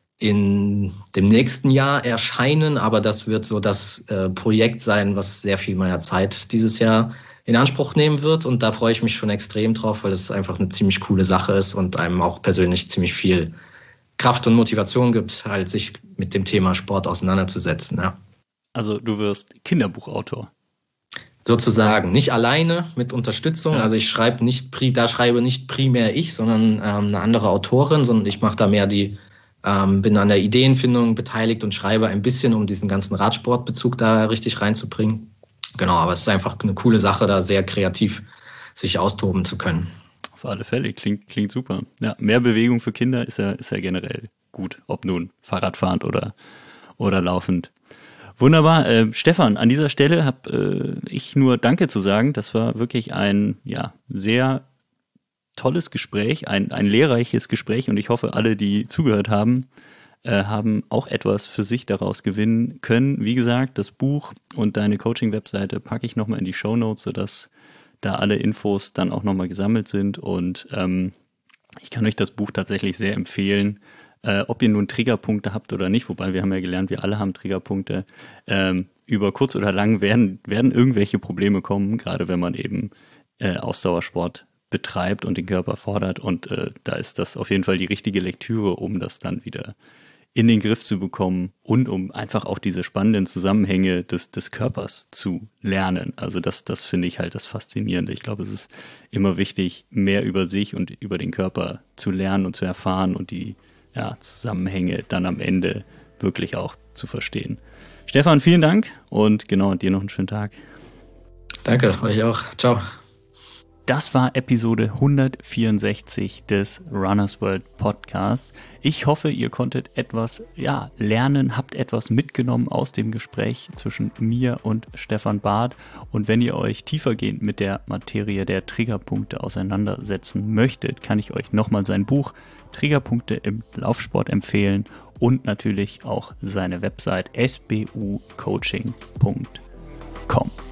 B: in dem nächsten Jahr erscheinen, aber das wird so das äh, Projekt sein, was sehr viel meiner Zeit dieses Jahr in Anspruch nehmen wird. Und da freue ich mich schon extrem drauf, weil es einfach eine ziemlich coole Sache ist und einem auch persönlich ziemlich viel Kraft und Motivation gibt, halt sich mit dem Thema Sport auseinanderzusetzen. Ja.
A: Also du wirst Kinderbuchautor.
B: Sozusagen, nicht alleine, mit Unterstützung. Ja. Also ich schreibe nicht, da schreibe nicht primär ich, sondern ähm, eine andere Autorin, sondern ich mache da mehr die, ähm, bin an der Ideenfindung beteiligt und schreibe ein bisschen, um diesen ganzen Radsportbezug da richtig reinzubringen. Genau, aber es ist einfach eine coole Sache, da sehr kreativ sich austoben zu können.
A: Auf alle Fälle, klingt, klingt super. Ja, mehr Bewegung für Kinder ist ja, ist ja generell gut, ob nun Fahrradfahrend oder, oder laufend. Wunderbar. Äh, Stefan, an dieser Stelle habe äh, ich nur Danke zu sagen. Das war wirklich ein ja sehr tolles Gespräch, ein, ein lehrreiches Gespräch und ich hoffe, alle, die zugehört haben, äh, haben auch etwas für sich daraus gewinnen können. Wie gesagt, das Buch und deine Coaching-Webseite packe ich nochmal in die Shownotes, sodass da alle Infos dann auch nochmal gesammelt sind und ähm, ich kann euch das Buch tatsächlich sehr empfehlen. Äh, ob ihr nun Triggerpunkte habt oder nicht, wobei wir haben ja gelernt, wir alle haben Triggerpunkte, ähm, über kurz oder lang werden, werden irgendwelche Probleme kommen, gerade wenn man eben äh, Ausdauersport betreibt und den Körper fordert und äh, da ist das auf jeden Fall die richtige Lektüre, um das dann wieder in den Griff zu bekommen und um einfach auch diese spannenden Zusammenhänge des, des Körpers zu lernen. Also das, das finde ich halt das Faszinierende. Ich glaube, es ist immer wichtig, mehr über sich und über den Körper zu lernen und zu erfahren und die ja, Zusammenhänge dann am Ende wirklich auch zu verstehen. Stefan, vielen Dank und genau, dir noch einen schönen Tag.
B: Danke, euch auch. Ciao.
A: Das war Episode hundertvierundsechzig des Runners World Podcasts. Ich hoffe, ihr konntet etwas ja, lernen, habt etwas mitgenommen aus dem Gespräch zwischen mir und Stefan Barth. Und wenn ihr euch tiefergehend mit der Materie der Triggerpunkte auseinandersetzen möchtet, kann ich euch nochmal sein Buch Triggerpunkte im Laufsport empfehlen und natürlich auch seine Website s b u coaching punkt com.